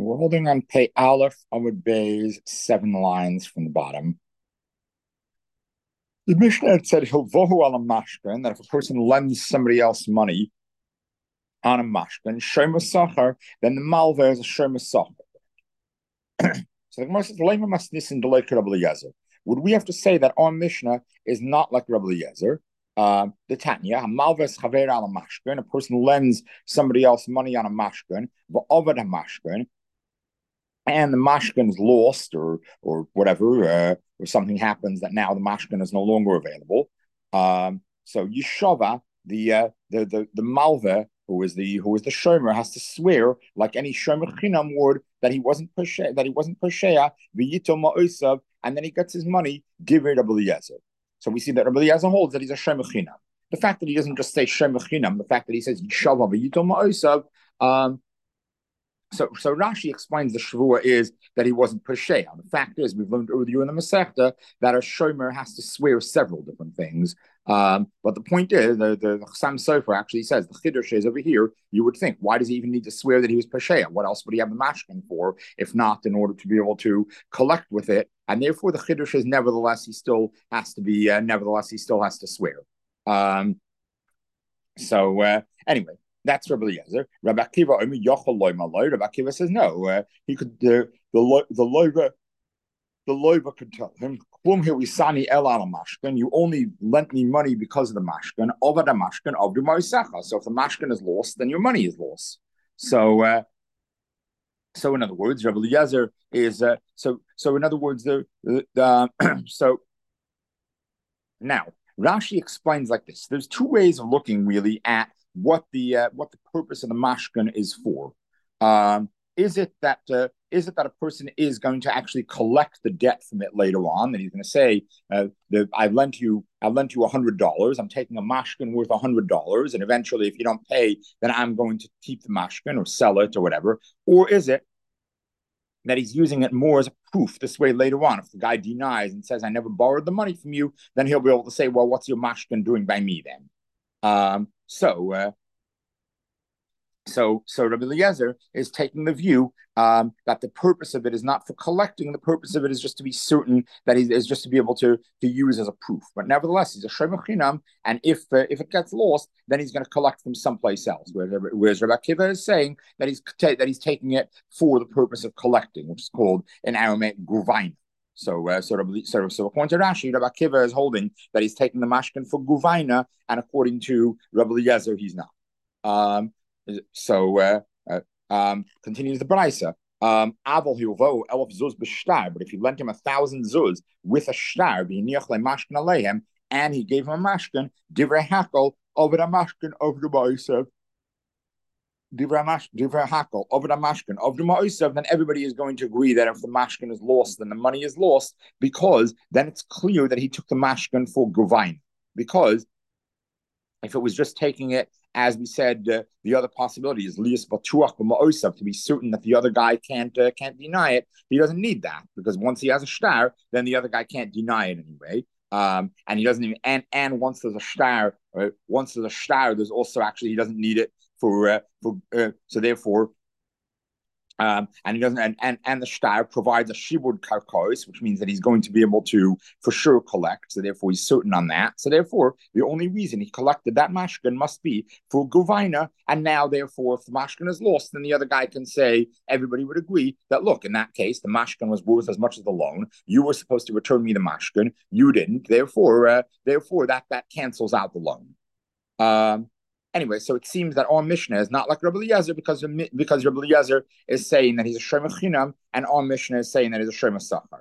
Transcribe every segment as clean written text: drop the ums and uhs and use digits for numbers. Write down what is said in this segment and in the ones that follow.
We're holding on Pei Aleph Amud Bay's 7 lines from the bottom. The Mishnah had said Hilvohu ala mashkin, that if a person lends somebody else money on a mashkin, Shoma Sachar, then the malva is a Shoma Sachar. So the Gemara says, Lema Masnisin Delek Rabbi Eliezer. Would we have to say that our Mishnah is not like Rabbi Eliezer? The Tanya, malva is Chaver ala mashkin, a person lends somebody else money on a mashkin, v'ovad a mashkin, and the mashkin is lost or whatever, or something happens that now the mashkin is no longer available. So Yeshava, the malva, who is the shomer, has to swear like any shomer chinam would that he wasn't pashea, v'yito ma'osav, and then he gets his money, give it Rabbi Eliezer. So we see that Rabbi Eliezer holds that he's a shomer chinam. The fact that he doesn't just say shomer chinam, the fact that he says Yeshava v'yito ma'osav, So Rashi explains the Shavua is that he wasn't Pesheya. The fact is, we've learned earlier in the Masechta that a Shomer has to swear several different things. But the point is, the Chassam Sofer actually says, the Chiddush is over here, you would think, why does he even need to swear that he was Pesheya? What else would he have the mashkin for, if not in order to be able to collect with it? And therefore, the Chiddush is nevertheless, he still has to swear. Anyway. That's Rabbi Eliezer. Rabbi Akiva Rabbi Akiva says no. He could the loiva could tell him, you only lent me money because of the mashkin. Over the mashkin of the moisecha. So if the mashkin is lost, then your money is lost. So in other words, Rabbi Eliezer is so in other words so now Rashi explains like this. There's two ways of looking really at what the purpose of the mashkin is for. Is it that a person is going to actually collect the debt from it later on? That he's going to say, I lent you $100. I'm taking a mashkin worth $100, and eventually, if you don't pay, then I'm going to keep the mashkin or sell it or whatever. Or is it that he's using it more as a proof this way later on? If the guy denies and says, I never borrowed the money from you, then he'll be able to say, well, what's your mashkin doing by me then? So Rabbi Eliezer is taking the view that the purpose of it is not for collecting. The purpose of it is just to be certain that he is just to be able to use as a proof. But nevertheless, he's a shomer chinam, and if it gets lost, then he's going to collect from someplace else. Whereas Rabbi Akiva is saying that he's taking it for the purpose of collecting, which is called in Aramaic guvain. So according to Rashi, Rabbi Akiva is holding that he's taking the mashkin for guvaina, and according to Rabbi Eliezer, he's not. Continues the Braisa. Aval hilvo elf zuz b'shtar, but if you lent him 1,000 zuz with a shtar, v'hiniach le'mashkin aleihem, and he gave him a mashkin, divrei hakel over the mashkin of the Ma'asev, divrei hakel over the mashkin of the Ma'asev, then everybody is going to agree that if the mashkin is lost, then the money is lost, because then it's clear that he took the mashkin for guvain. Because if it was just taking it, as we said, the other possibility is lias batuach b'ma'osav, to be certain that the other guy can't deny it. He doesn't need that, because once he has a shtar, then the other guy can't deny it anyway. And he doesn't even and once there's a shtar, there's also actually he doesn't need it for so therefore. And he doesn't, and the shtar provides a shibud karkos, which means that he's going to be able to for sure collect. So therefore, he's certain on that. So therefore, the only reason he collected that mashkin must be for guvaina. And now, therefore, if the mashkin is lost, then the other guy can say, everybody would agree that, look, in that case, the mashkin was worth as much as the loan. You were supposed to return me the mashkin. You didn't. Therefore, that cancels out the loan. Anyway, so it seems that our Mishnah is not like Rabbi Eliezer because Rabbi Eliezer is saying that he's a shomer chinam, and our Mishnah is saying that he's a shomer sachar.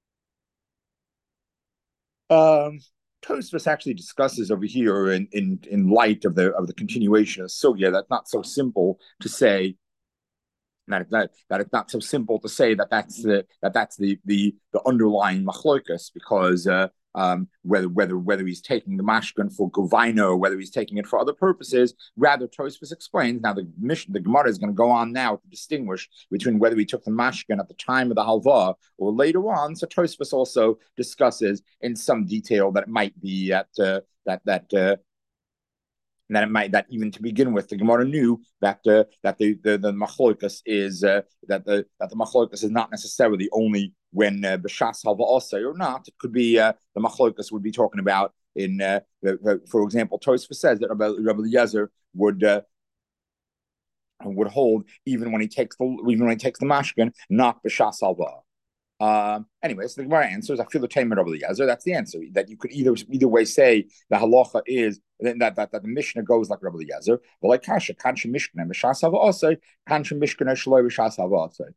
Tosfos actually discusses over here in light of the continuation of sugya that's not so simple to say that it's not so simple to say that's the underlying machlokas, because whether he's taking the mashkin for guvaina or whether he's taking it for other purposes. Rather, Tosfos explains. Now, the Gemara is going to go on now to distinguish between whether he took the mashkin at the time of the halva or later on. So Tosfos also discusses in some detail that it might be at that it might that even to begin with, the Gemara knew that the machlokas is that the machlokas is not necessarily only when b'shas halva osay or not. It could be the machlokas would be talking about in for example, Tosfos says that Rabbi Eliezer would hold even when he takes the mashkin, not b'shas halva. Anyway, so the Gemara answers, I feel the Tamer Rabbi Eliezer. That's the answer. That you could either way say the halacha is that the Mishnah goes like Rabbi Eliezer, but like Kasha, Kansha Mishkana, Mishas Hava Osai, Kansha Mishkana Shaloi Mishas Hava Osai.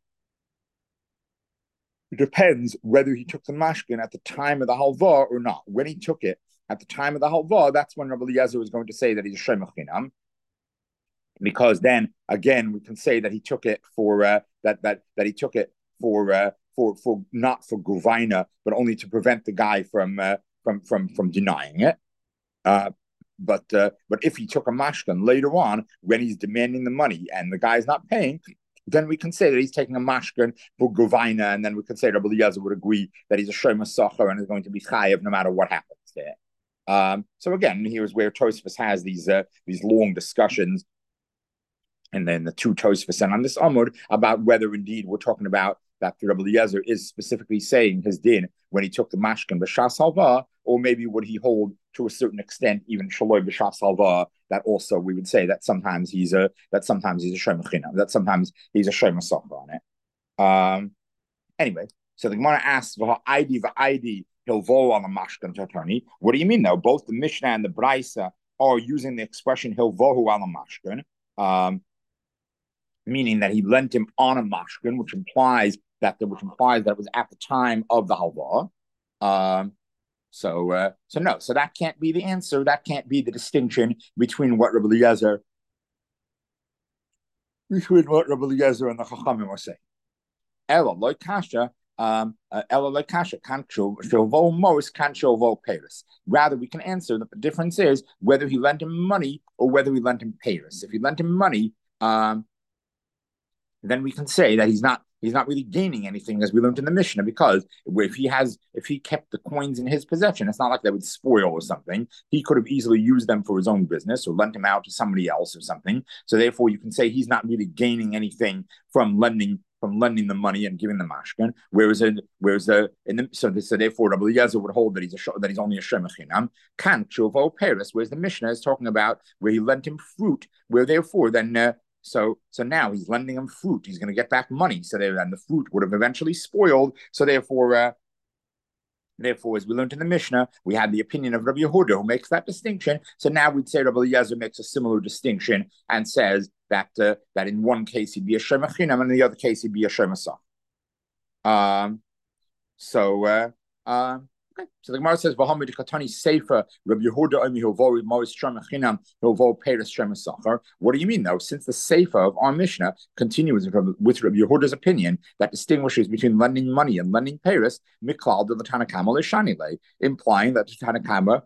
It depends whether he took the mashkin at the time of the halva or not. When he took it at the time of the halva, that's when Rabbi Eliezer was going to say that he's a shemach chinam, because then again we can say that he took it for that he took it for not for Guvaina, but only to prevent the guy from denying it. But if he took a mashkan later on when he's demanding the money and the guy's not paying, then we can say that he's taking a mashkan for Guvaina, and then we can say Rabbi Eliezer would agree that he's a shema sacher and is going to be chayev no matter what happens there. So again, here's where Tosfos has these long discussions, and then the two Tosfos and on this Amud about whether indeed we're talking about that Rabbi Eliezer is specifically saying his din when he took the mashkin b'shas halva, or maybe would he hold to a certain extent even shaloi b'shas halva, that also we would say that sometimes he's a shema chinam, that sometimes he's a shema sacher on it. Anyway, so the Gemara asks v'ha'idi hilvo on the mashkin tatani. What do you mean though? Both the Mishnah and the Brisa are using the expression hilvohu al mashkin, meaning that he lent him on a mashkin, which implies that it was at the time of the halva. So that can't be the answer. That can't be the distinction between what Rabbi Eliezer and the Chachamim are saying. Ella loy kasha, can't show most, can't show Paris. Rather, we can answer that the difference is whether he lent him money or whether he lent him Paris. If he lent him money, then we can say that he's not really gaining anything, as we learned in the Mishnah, because if he kept the coins in his possession, it's not like they would spoil or something. He could have easily used them for his own business or lent them out to somebody else or something. So therefore, you can say he's not really gaining anything from lending the money and giving the mashkin. So therefore, Rabbi Eliezer would hold that he's only a shemach chinam. Can't shovo Paris, whereas the Mishnah is talking about where he lent him fruit, where therefore then. So now he's lending him fruit. He's going to get back money. And the fruit would have eventually spoiled. So therefore, as we learned in the Mishnah, we had the opinion of Rabbi Yehuda who makes that distinction. So now we'd say Rabbi Eliezer makes a similar distinction and says that in one case he'd be a shemach chinam and in the other case he'd be a shemach sacher. Okay. So the Gemara says, "V'hamid katani seifa Rabbi Yehuda omi hilvo mois shemach chinam hilvo Paris shemach sacher." What do you mean, though? Since the seifa of our Mishnah continues with Rabbi Yehuda's opinion that distinguishes between lending money and lending Paris, miklal de Tanna Kamma le'shanile, implying that the Tanna Kamma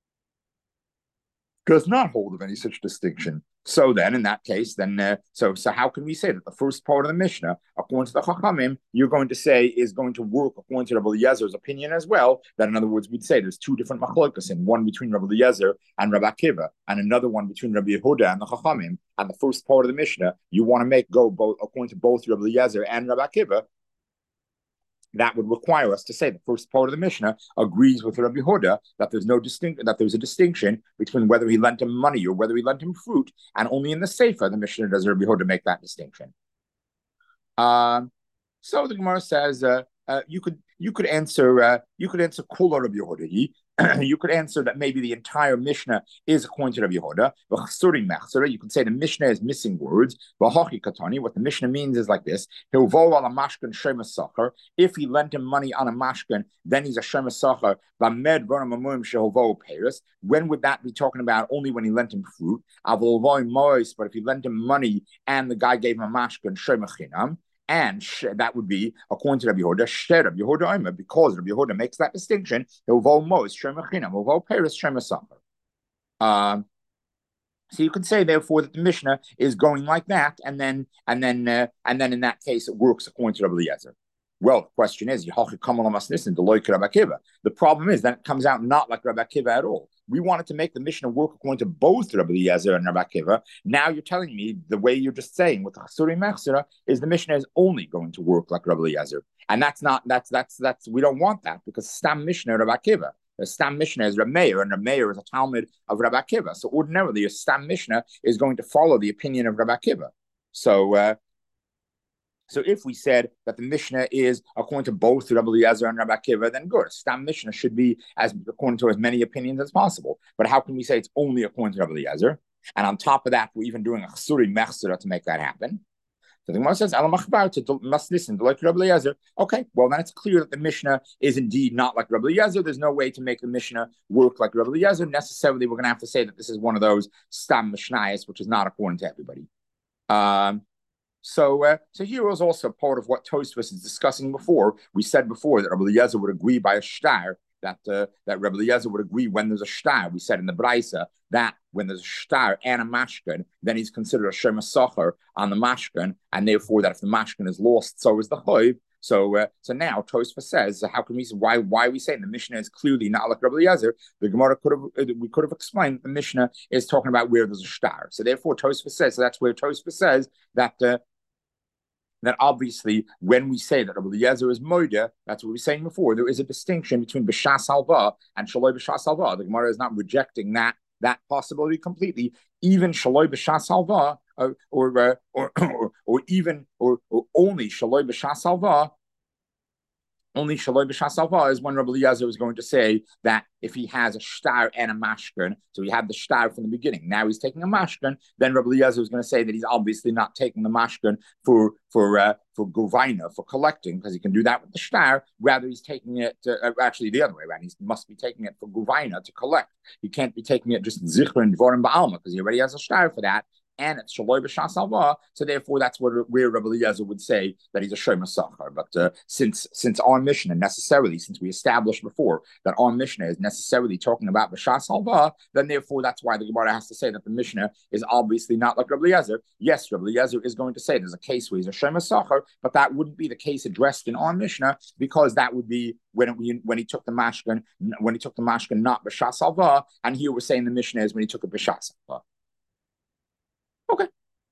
does not hold of any such distinction. So then, in that case, so how can we say that the first part of the Mishnah, according to the Chachamim, you're going to say is going to work according to Rabbi Eliezer's opinion as well? That, in other words, we'd say there's two different machlokas, one between Rabbi Eliezer and Rabbi Akiva, and another one between Rabbi Yehuda and the Chachamim. And the first part of the Mishnah, you want to make go both according to both Rabbi Eliezer and Rabbi Akiva. That would require us to say the first part of the Mishnah agrees with Rabbi Yehuda that there's a distinction between whether he lent him money or whether he lent him fruit, and only in the Sefer the Mishnah does Rabbi Yehuda make that distinction. So the Gemara says you could answer Kula Rabbi Yehuda. You could answer that maybe the entire Mishnah is according to Rabbi Yehuda. You can say the Mishnah is missing words. What the Mishnah means is like this: if he lent him money on a mashkin, then he's a shema sacher. When would that be talking about? Only when he lent him fruit. But if he lent him money and the guy gave him a mashkin, shema chinam. And that would be, according to Rabbi Yehuda, Rabbi Yehuda, because Rabbi Yehuda makes that distinction. So you can say, therefore, that the Mishnah is going like that, and then in that case it works according to Rabbi Eliezer. Well, the question is, the problem is that it comes out not like Rabbi Akiva at all. we wanted to make the Mishnah work according to both Rabbi Eliezer and Rabbi Akiva. Now you're telling me the way you're just saying with the Chasuri Mechsera is the Mishnah is only going to work like Rabbi Eliezer. And that's we don't want that, because Stam Mishnah Rabbi Akiva. The Stam Mishnah is Reb Meir, and Reb Meir is a Talmud of Rabbi Akiva. So ordinarily, a Stam Mishnah is going to follow the opinion of Rabbi Akiva. So if we said that the Mishnah is according to both Rabbi Eliezer and Rabbi Akiva, then good. Stam Mishnah should be according to as many opinions as possible. But how can we say it's only according to Rabbi Eliezer? And on top of that, we're even doing a Chasuri Mechsera to make that happen. So the Gemara says, must listen to like Rabbi Eliezer. Okay, well then it's clear that the Mishnah is indeed not like Rabbi Eliezer. There's no way to make the Mishnah work like Rabbi Eliezer. Necessarily, we're going to have to say that this is one of those Stam Mishnayos, which is not according to everybody. So here was also part of what Tosfos is discussing before. We said before that Rabbi Eliezer would agree by a shtar, that Rabbi Eliezer would agree when there's a shtar. We said in the Braisa that when there's a shtar and a mashkin, then he's considered a shema sacher on the mashkin, and therefore that if the mashkin is lost, so is the choiv. So now Tosfos says, how can we say why are we saying the Mishnah is clearly not like Rabbi Eliezer? The Gemara we could have explained that the Mishnah is talking about where there's a shtar. So therefore Tosfos says, so that's where Tosfos says that obviously when we say that Rabbi Eliezer is moida, that's what we were saying before. There is a distinction between b'shas halva and shaloi b'shas halva. The Gemara is not rejecting that possibility completely. Even shaloi b'shas halva, or even only shaloi b'shas halva. Only shaloi b'shas halva is when Rabbi Eliezer is going to say that if he has a shtar and a mashkin, so he had the shtar from the beginning, now he's taking a mashkin, then Rabbi Eliezer is going to say that he's obviously not taking the mashkin for govaina, for collecting, because he can do that with the shtar. Rather, he's taking it actually the other way around. He must be taking it for govaina, to collect. He can't be taking it just zichron and dvorim ba'alma, because he already has a shtar for that. And it's shaloi b'shas halva, so therefore that's where Rabbi Eliezer would say that he's a shema sachar. But since our Mishnah necessarily, since we established before that our Mishnah is necessarily talking about b'shas halva, then therefore that's why the Gemara has to say that the Mishnah is obviously not like Rabbi Eliezer. Yes, Rabbi Eliezer is going to say there's a case where he's a shema sachar, but that wouldn't be the case addressed in our Mishnah, because that would be when he took the mashkin, not b'shas halva, and here we're saying the Mishnah is when he took a b'shas halva. Okay.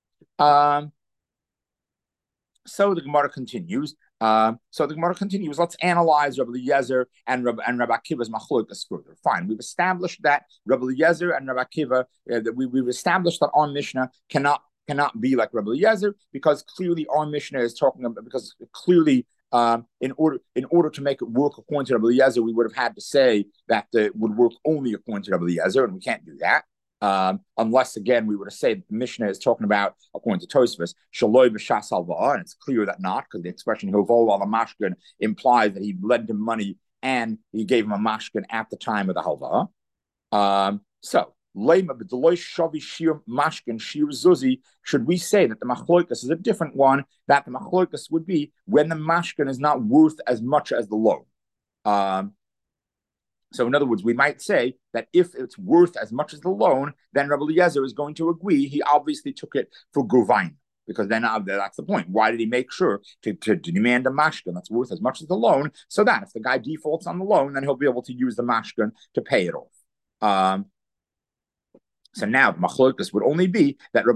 So the Gemara continues. Let's analyze Rabbi Eliezer and Rabbi Akiva's machlokas further. Fine. We've established that Rabbi Eliezer and Rabbi Akiva, we've established that our Mishnah cannot be like Rabbi Eliezer, because clearly our Mishnah is talking about, because clearly in order to make it work according to Rabbi Eliezer, we would have had to say that it would work only according to Rabbi Eliezer, and we can't do that. Unless, again, we were to say that the Mishnah is talking about, according to Tosfos, shaloi b'shas halva, and it's clear that not, because the expression hovol al mashkin implies that he lent him money and he gave him a mashkin at the time of the halva. So, lema b'deloi shavi shir mashkin shir zuzi, should we say that the machloikas is a different one, that the machloikas would be when the mashkin is not worth as much as the loan. So in other words, we might say that if it's worth as much as the loan, then Rabbi Eliezer is going to agree he obviously took it for govain, because then that's the point. Why did he make sure to demand a mashkin that's worth as much as the loan, so that if the guy defaults on the loan, then he'll be able to use the mashkin to pay it off. So now the machlokas would only be that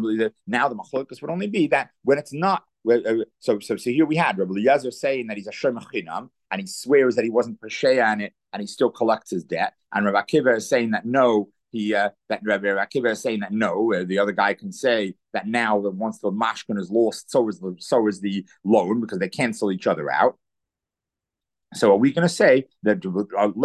when it's not. So here we had Rabbi Eliezer saying that he's a shema chinam, and he swears that he wasn't pesheya on it, and he still collects his debt. And Rabbi Akiva is saying that no, Rabbi Akiva is saying that no. The other guy can say that now that once the mashkin is lost, so is the loan, because they cancel each other out. So are we going to say that that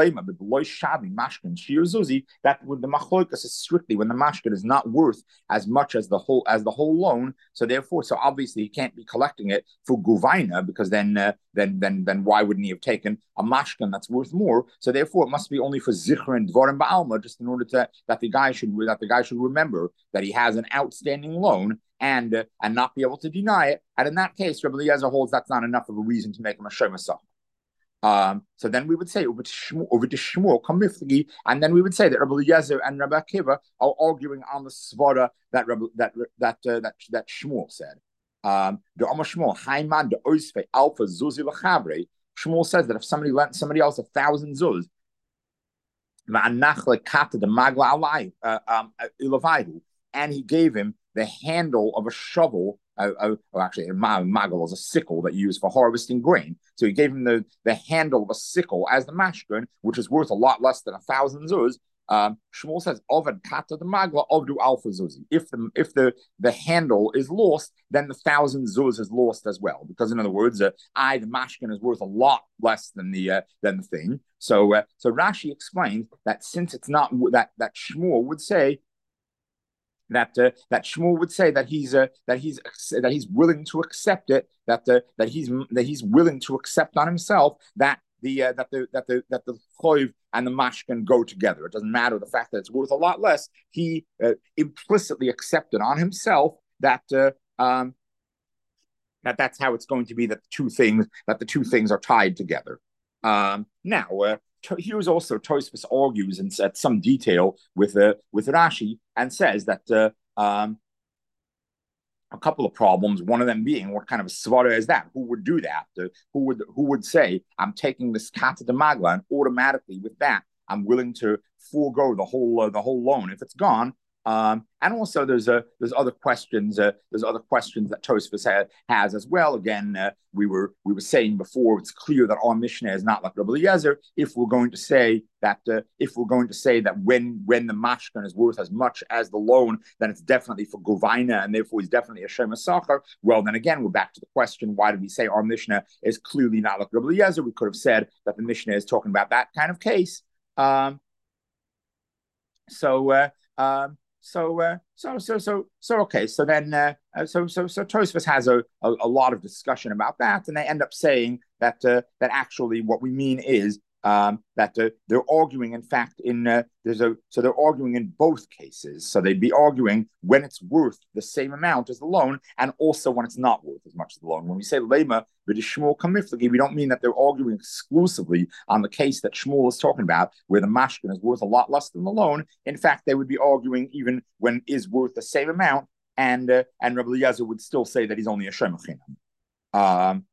when the machlokas is strictly when the mashkin is not worth as much as the whole loan? So therefore, so obviously he can't be collecting it for guvaina, because then why wouldn't he have taken a mashkin that's worth more? So therefore, it must be only for zichron and dvorim ba'alma, just in order that the guy should remember that he has an outstanding loan and not be able to deny it. And in that case, Rabbi Eliezer holds that's not enough of a reason to make him a shema sach. So then we would say over to Shmuel kamifligi, and then we would say that Rabbi Eliezer and Rabbi Akiva are arguing on the svara that Shmuel said. The Amar Shmuel Haiman de Oisfe Alpha Zuzi Lachabre. Shmuel says that if somebody lent somebody else 1,000 zuz, and he gave him the handle of a shovel. Or actually, a magal is a sickle that you use for harvesting grain. So he gave him the handle of a sickle as the mashkin, which is worth a lot less than 1,000 zuz. Shmuel says, "Ovid kata the magla ovdu alpha zuzi." If the handle is lost, then the 1,000 zuz is lost as well. Because in other words, the mashkin is worth a lot less than the thing. So Rashi explains that since it's not that Shmuel would say that Shmuel would say that he's willing to accept it, that he's willing to accept on himself that the choiv and the mashkin go together. It doesn't matter the fact that it's worth a lot less. He implicitly accepted on himself that's how it's going to be, that the two things are tied together. Now, here's also Tosfos argues in some detail with Rashi and says that a couple of problems. One of them being, what kind of a svara is that? Who would do that? Who would say, I'm taking this kata de magla, and automatically with that I'm willing to forego the whole loan if it's gone. And also there's other questions. There's other questions that Tosfos has as well. Again, we were saying before, it's clear that our Mishnah is not like Rabbi Eliezer. If we're going to say that when the mashkan is worth as much as the loan, then it's definitely for govaina, and therefore he's definitely a shema sacher. Well, then again, we're back to the question: why did we say our Mishnah is clearly not like Rabbi Eliezer? We could have said that the Mishnah is talking about that kind of case. Okay. So then, Tosfos has a lot of discussion about that, and they end up saying that actually what we mean is that they're arguing. In fact, they're arguing in both cases. So they'd be arguing when it's worth the same amount as the loan, and also when it's not worth as much as the loan. When we say lema v'dishmuel kamiflagi, we don't mean that they're arguing exclusively on the case that Shmuel is talking about, where the mashkin is worth a lot less than the loan. In fact, they would be arguing even when it is worth the same amount, and Rabbi Eliezer would still say that he's only a shem chinam.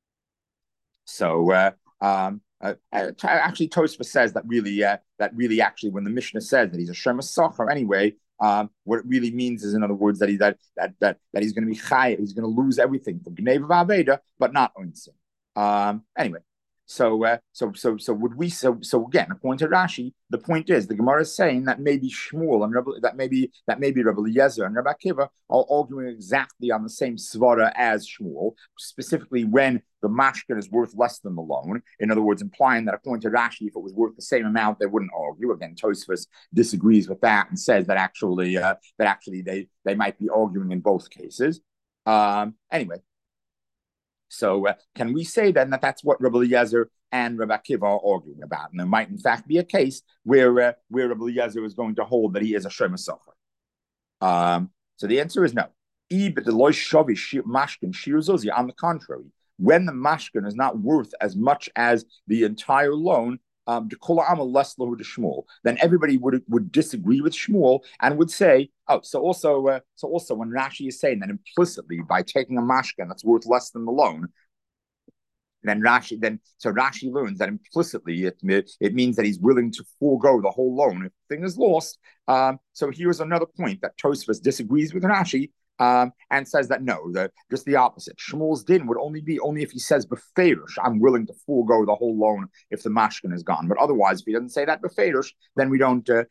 Actually, Tosfos says that really, actually, when the Mishnah says that he's a shema sacher anyway, what it really means is, in other words, that he's going to be chay, he's going to lose everything for gneva v'aveda, but not onsin. Anyway, so would we? So again, according to Rashi, the point is the Gemara is saying that maybe Shmuel and that maybe Rabbi Eliezer and Rabbi Akiva are arguing exactly on the same svara as Shmuel, specifically when the mashkin is worth less than the loan. In other words, implying that according to Rashi, if it was worth the same amount, they wouldn't argue. Again, Tosfos disagrees with that and says that actually they might be arguing in both cases. Anyway. So can we say then that that's what Rabbi Eliezer and Rabbi Akiva are arguing about? And there might in fact be a case where Rabbi Eliezer is going to hold that he is a shema sacher. So the answer is no. On the contrary, when the mashkin is not worth as much as the entire loan, then everybody would disagree with Shmuel and would say, so also when Rashi is saying that implicitly by taking a mashkin that's worth less than the loan, Rashi learns that implicitly it means that he's willing to forego the whole loan if the thing is lost. So here's another point that Tosfos disagrees with Rashi. And says that no, just the opposite. Shmuel's din would only be if he says beferish, I'm willing to forego the whole loan if the mashkin is gone. But otherwise, if he doesn't say that beferish, then we don't say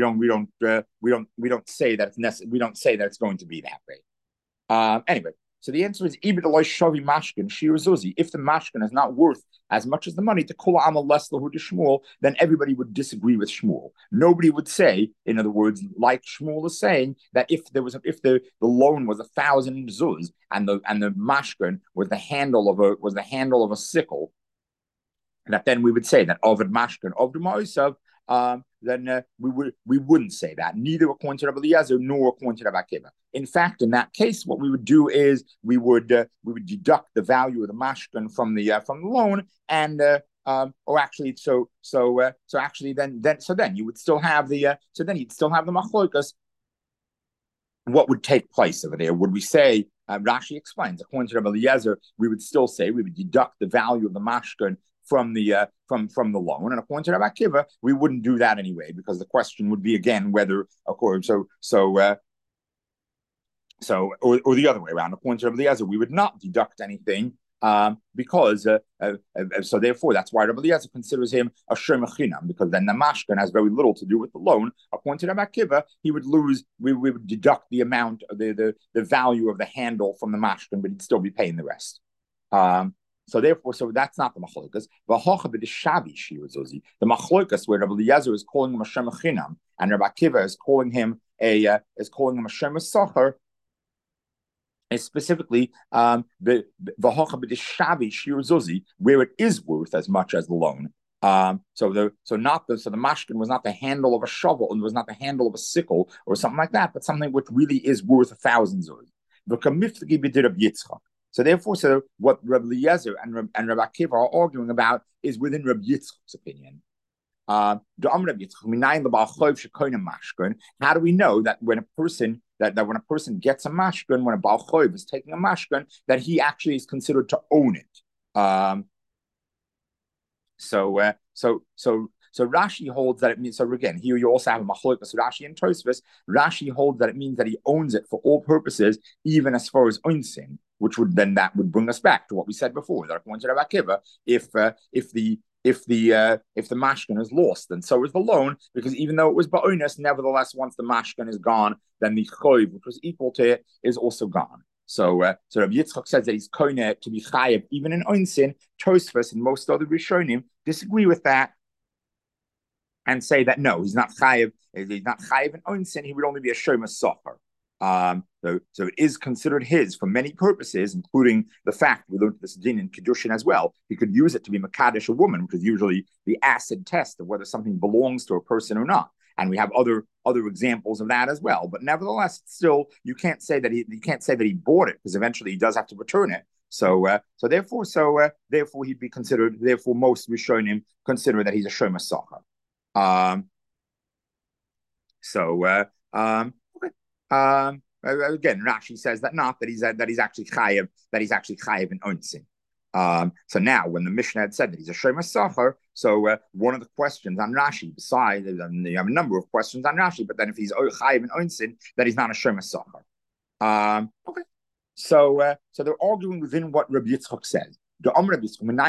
that it's necessary. We don't say that it's going to be that way. Anyway. So the answer is if the mashkin is not worth as much as the money to kula amal less lahu to Shmuel, then everybody would disagree with Shmuel. Nobody would say, in other words, like Shmuel is saying, that if the loan was 1,000 zuz and the mashkin was the handle of a sickle, that then we would say that Ovid mashkin of the Moisav, then we wouldn't say that, neither according to Rabbi Eliezer nor according to Rabbi Akiva. In fact, in that case, what we would do is we would deduct the value of the mashkin from the loan, and then you would still have the machlokas. What would take place over there? Would we say? Rashi explains, according to Rabbi Eliezer, we would still say we would deduct the value of the mashkin from the loan. And according to Rabbi Akiva, we wouldn't do that anyway, because the question would be again whether according or the other way around. According to Rabbi Eliezer, we would not deduct anything because so therefore that's why Rabbi Eliezer considers him a shomer chinam, because then the mashkan has very little to do with the loan. According to Rabbi Akiva, he would lose. We would deduct the amount of the value of the handle from the mashkan, but he'd still be paying the rest. So therefore, that's not the machlokas. The machlokas where Rabbi Eliezer is calling him a shomer chinam and Rabbi Akiva is calling him a shomer sachar, is specifically the hocha b'dishavi shir zuzi, where it is worth as much as the loan. So the mashkin was not the handle of a shovel and was not the handle of a sickle or something like that, but something which really is worth 1,000 zuz. So therefore, what Rabbi Eliezer and Rabbi Akiva are arguing about is within Rabbi Yitzchak's opinion. How do we know that when a person when a person gets a mashkin, when a Baal Choiv is taking a mashkin, that he actually is considered to own it? So Rashi holds that it means. So again, here you also have a machlokas Rashi and Tosfos. Rashi holds that it means that he owns it for all purposes, even as far as oinsin, which would bring us back to what we said before. That according to Rabbi Akiva, if the mashkin is lost, then so is the loan, because even though it was ba'onis, nevertheless, once the mashkin is gone, then the choiv, which was equal to it, is also gone. So Rabbi Yitzchak says that he's koine to be chayiv even in oinsin. Tosfos and most other Rishonim disagree with that and say that no, he's not chayiv. He's not chayiv in oinsin. He would only be a shomer sofer. So it is considered his for many purposes, including the fact we learned this din in Kiddushin as well. He could use it to be Makadesh a woman, which is usually the acid test of whether something belongs to a person or not. And we have other examples of that as well. But nevertheless, still, you can't say that he bought it, because eventually he does have to return it. So therefore he'd be considered. Therefore, most Rishonim consider that he's a shomer socher. Again, Rashi says that not that he's actually chayiv, in onsin. So now, when the Mishnah had said that he's a shomer socher, so one of the questions on Rashi, besides you have a number of questions on Rashi, but then if he's chayiv in onsin, that he's not a shomer socher. So they're arguing within what Rabbi Yitzchak says. How do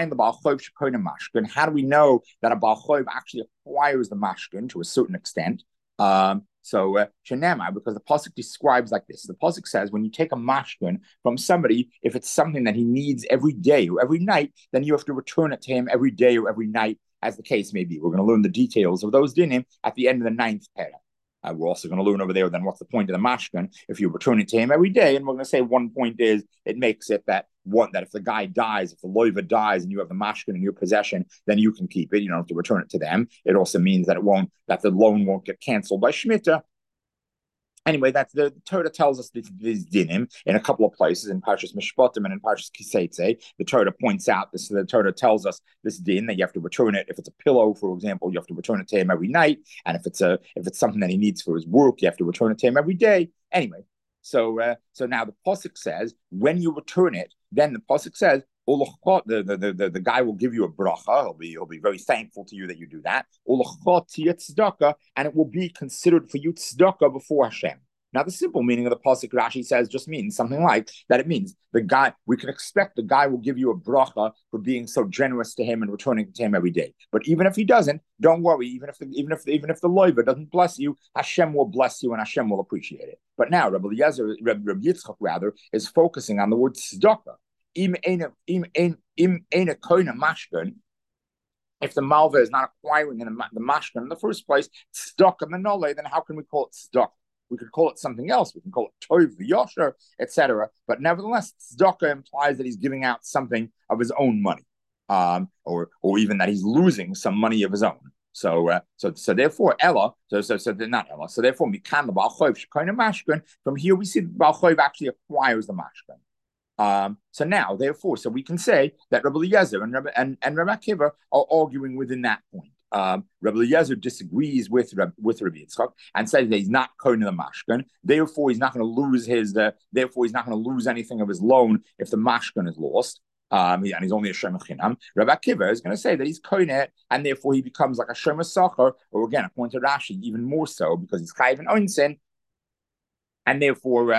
we know that a Baal Choiv actually acquires the mashkin to a certain extent? Shenema, because the pasuk describes like this. The pasuk says when you take a mashkin from somebody, if it's something that he needs every day or every night, then you have to return it to him every day or every night, as the case may be. We're going to learn the details of those dinim at the end of the 9th parah. We're also going to learn over there then what's the point of the mashkin if you return it to him every day. And we're going to say one point is it makes it that if the guy dies, if the loiva dies and you have the mashkin in your possession, then you can keep it. You don't have to return it to them. It also means that the loan won't get canceled by Shemitah. Anyway, that's the Torah tells us this dinim in a couple of places in Parshas Mishpatim and in Parshas Kiseitze. The Torah points out this. The Torah tells us this din that you have to return it. If it's a pillow, for example, you have to return it to him every night, and if it's something that he needs for his work, you have to return it to him every day. Anyway, so now the pasuk says when you return it, then the pasuk says the guy will give you a bracha. He'll be very thankful to you that you do that. And it will be considered for you tzedakah before Hashem. Now, the simple meaning of the pasuk Rashi says just means something like that. It means we can expect the guy will give you a bracha for being so generous to him and returning to him every day. But even if he doesn't, don't worry. Even if the loiva doesn't bless you, Hashem will bless you and Hashem will appreciate it. But now Rabbi Yitzchak rather is focusing on the word tzedakah. If the malva is not acquiring the mashkin in the first place, tzedakah menole, then how can we call it tzedakah? We could call it something else. We can call it tov v'yosher, etc. But nevertheless, tzedakah implies that he's giving out something of his own money, or even that he's losing some money of his own. So therefore, Ella. So not Ella. So therefore, mikan the Baal Choiv shekayna mashkin. From here, we see the Baal Choiv actually acquires the mashkin. So now, therefore, we can say that Rabbi Eliezer and Rabbi Akiva are arguing within that point. Rabbi Eliezer disagrees with Rabbi Yitzchak and says that he's not kohen the mashkin. Therefore, he's not going to lose anything of his loan if the mashkin is lost. and he's only a shomer chinam. Rabbi Akiva is going to say that he's koine, and therefore he becomes like a shomer sacher, or again, according to Rashi, even more so because he's chayiv and onsen, and therefore,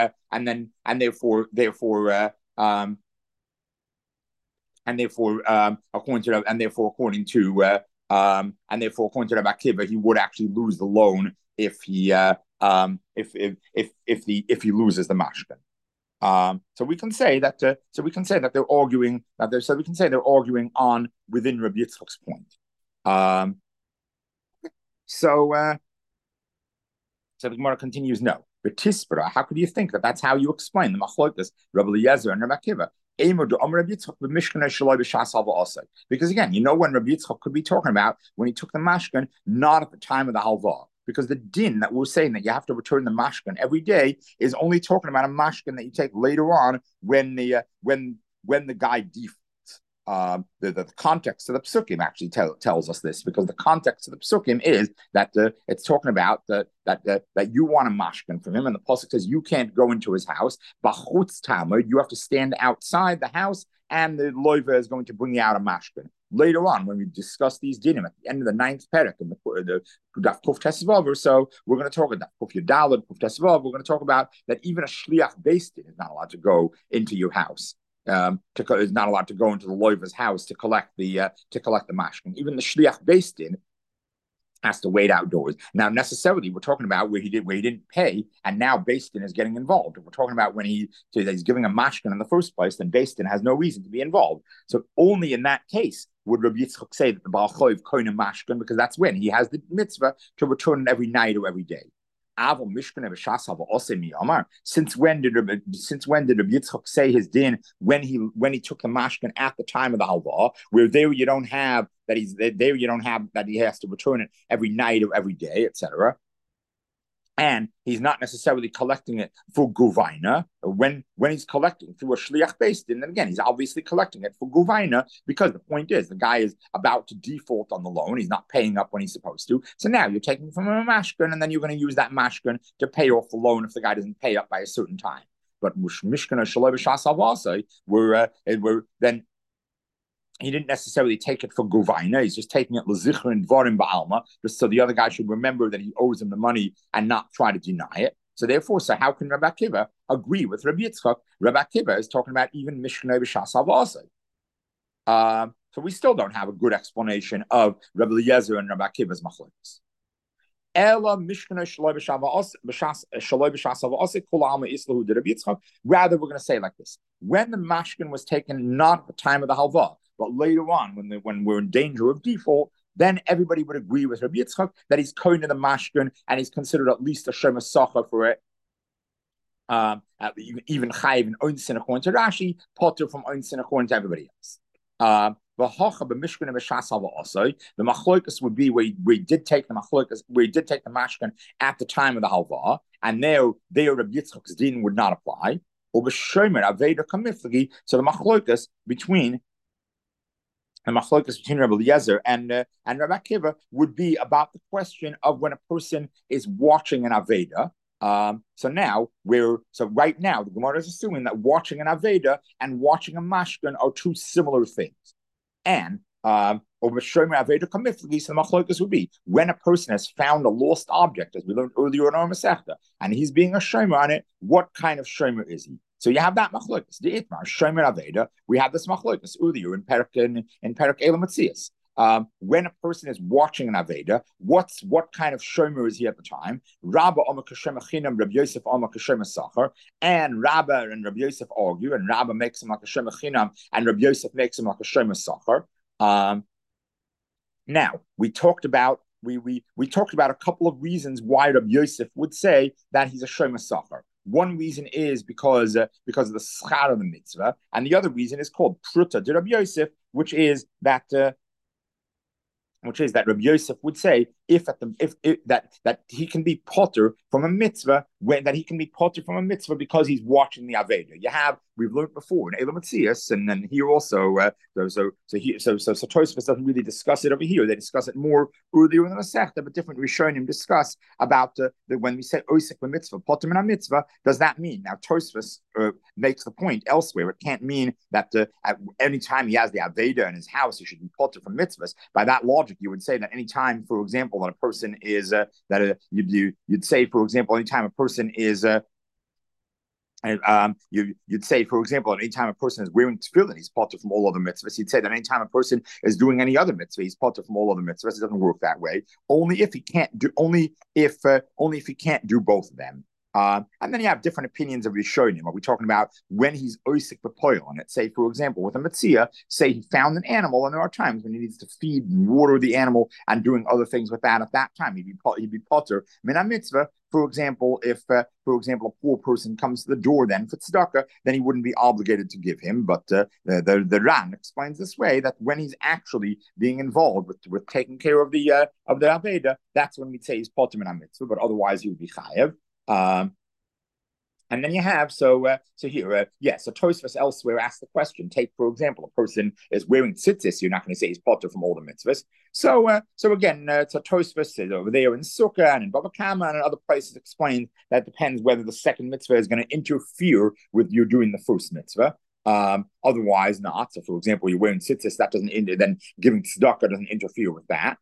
according to Rabbi Akiva, he would actually lose the loan if he if he loses the mashkin. So we can say that they're arguing they're arguing on within Rabbi Yitzchak's point. So the Gemara continues. No, but Tispera, how could you think that that's how you explain the machlokas Rabbi Eliezer and Rabbi Akiva? Because again, you know when Rabbi Yitzchak could be talking about when he took the mashkin, not at the time of the halva. Because the din that we're saying that you have to return the mashkin every day is only talking about a mashkin that you take later on when the guy defaults. The context of the psukim actually tells us this, because the context of the psukim is that it's talking about that you want a mashkin from him, and the pasuk says you can't go into his house. Bachutz tamud, you have to stand outside the house, and the loiva is going to bring you out a mashkin. Later on, when we discuss these dinim at the end of the 9th perek in the Daf Kuf Tesvav or so, we're going to talk about Kuf Yudalad, Kuf Tesvav. We're going to talk about that even a shliach beis din is not allowed to go into your house. Is not allowed to go into the loiva's house to collect the mashkin. Even the shliach beis din has to wait outdoors. Now, necessarily, we're talking about where he didn't pay, and now beis din is getting involved. If we're talking about when he's giving a mashkin in the first place, then beis din has no reason to be involved. So only in that case would Rabbi Yitzchak say that the Baal Choiv koine mashkin, because that's when he has the mitzvah to return it every night or every day. Since when did Rabbi Yitzchak say his din when he took the mashkin at the time of the halva, where there you don't have that he has to return it every night or every day, etc. And he's not necessarily collecting it for guvaina. When he's collecting through a shliach beis din, then again, he's obviously collecting it for guvaina, because the point is the guy is about to default on the loan. He's not paying up when he's supposed to. So now you're taking from him a mashkin, and then you're going to use that mashkin to pay off the loan if the guy doesn't pay up by a certain time. But mishkana shaloi b'shas havasai, we're then he didn't necessarily take it for guvaina. He's just taking it l'zichur and dvarim ba'alma, just so the other guy should remember that he owes him the money and not try to deny it. So therefore, how can Rabbi Akiva agree with Rabbi Yitzchak? Rabbi Akiva is talking about even mishnei b'shas havasai. So we still don't have a good explanation of Rabbi Eliezer and Rabbi Akiva's machlokes. Rather, we're going to say like this: when the mashkin was taken, not at the time of the halva, but later on, when we're in danger of default, then everybody would agree with Rabbi Yitzchak that he's koine the mashkin and he's considered at least a shomer sacher for it. Even chayiv and onsen according to Rashi, potter from onsen according to everybody else. The machlokas would be where we did take the mashkin at the time of the halva, and there Rabbi Yitzchak's din would not apply. So the machlokas between Rabbi Eliezer and Rabbi Akiva would be about the question of when a person is watching an aveda. So right now the Gemara is assuming that watching an aveda and watching a mashkin are two similar things. And the machlokas would be when a person has found a lost object, as we learned earlier in our Masechta, and he's being a shomer on it. What kind of shomer is he? So you have that machlokas. The itmar shomer aveda. We have this machlokas earlier in Perek Elam Matzias. When a person is watching an aveda, what kind of shomer is he at the time? Rabba Amar Kashem Chinam, Rabbi Yosef Amar Kashem Sacher, and Rabba and Rabbi Yosef argue, and Rabba makes him like Kashem Chinam, and Rabbi Yosef makes him like Kashem Sacher. Now we talked about a couple of reasons why Rabbi Yosef would say that he's a shomer sacher. One reason is because of the schar of the mitzvah, and the other reason is called pruta de Rabbi Yosef, which is that Rabbi Yosef would say if that he can be potter from a mitzvah when that he can be potter from a mitzvah because he's watching the Aveda. We've learned before in Elam Matzias, and then here also so Tosfos doesn't really discuss it over here. They discuss it more earlier in the Masechta, but different Rishonim discuss about when we say Osek mitzvah, potter min mitzvah, does that mean? Now Tosfos makes the point elsewhere. It can't mean that at any time he has the Aveda in his house, he should be potter from mitzvahs. By that logic, you would say that any time, for example, that a person is you'd say, for example, anytime a person is you'd say, for example, anytime a person is wearing tefillin, he's potter from all other mitzvahs. You'd say that anytime a person is doing any other mitzvah, he's potter from all other mitzvahs. It doesn't work that way. Only if he can't he can't do both of them. And then you have different opinions of Rishonim. Are we talking about when he's oisik b'poil on it? Say, for example, with a metzia, say he found an animal, and there are times when he needs to feed and water the animal and doing other things with that. At that time, he'd be potter min mitzvah. For example, if a poor person comes to the door then for tzedakah, then he wouldn't be obligated to give him. But the Ran explains this way, that when he's actually being involved with taking care of the Aveda, that's when we'd say he's potter min mitzvah. But otherwise, he would be chayev. And then you have so Tosfos elsewhere asks the question. Take, for example, a person is wearing tzitzis. You're not going to say he's potter from all the mitzvahs. So again, Tosfos is over there in Sukkah and in Bava Kama and in other places explains that depends whether the second mitzvah is going to interfere with you doing the first mitzvah. Otherwise, not. So, for example, you're wearing tzitzis. That doesn't then giving tzedakah doesn't interfere with that.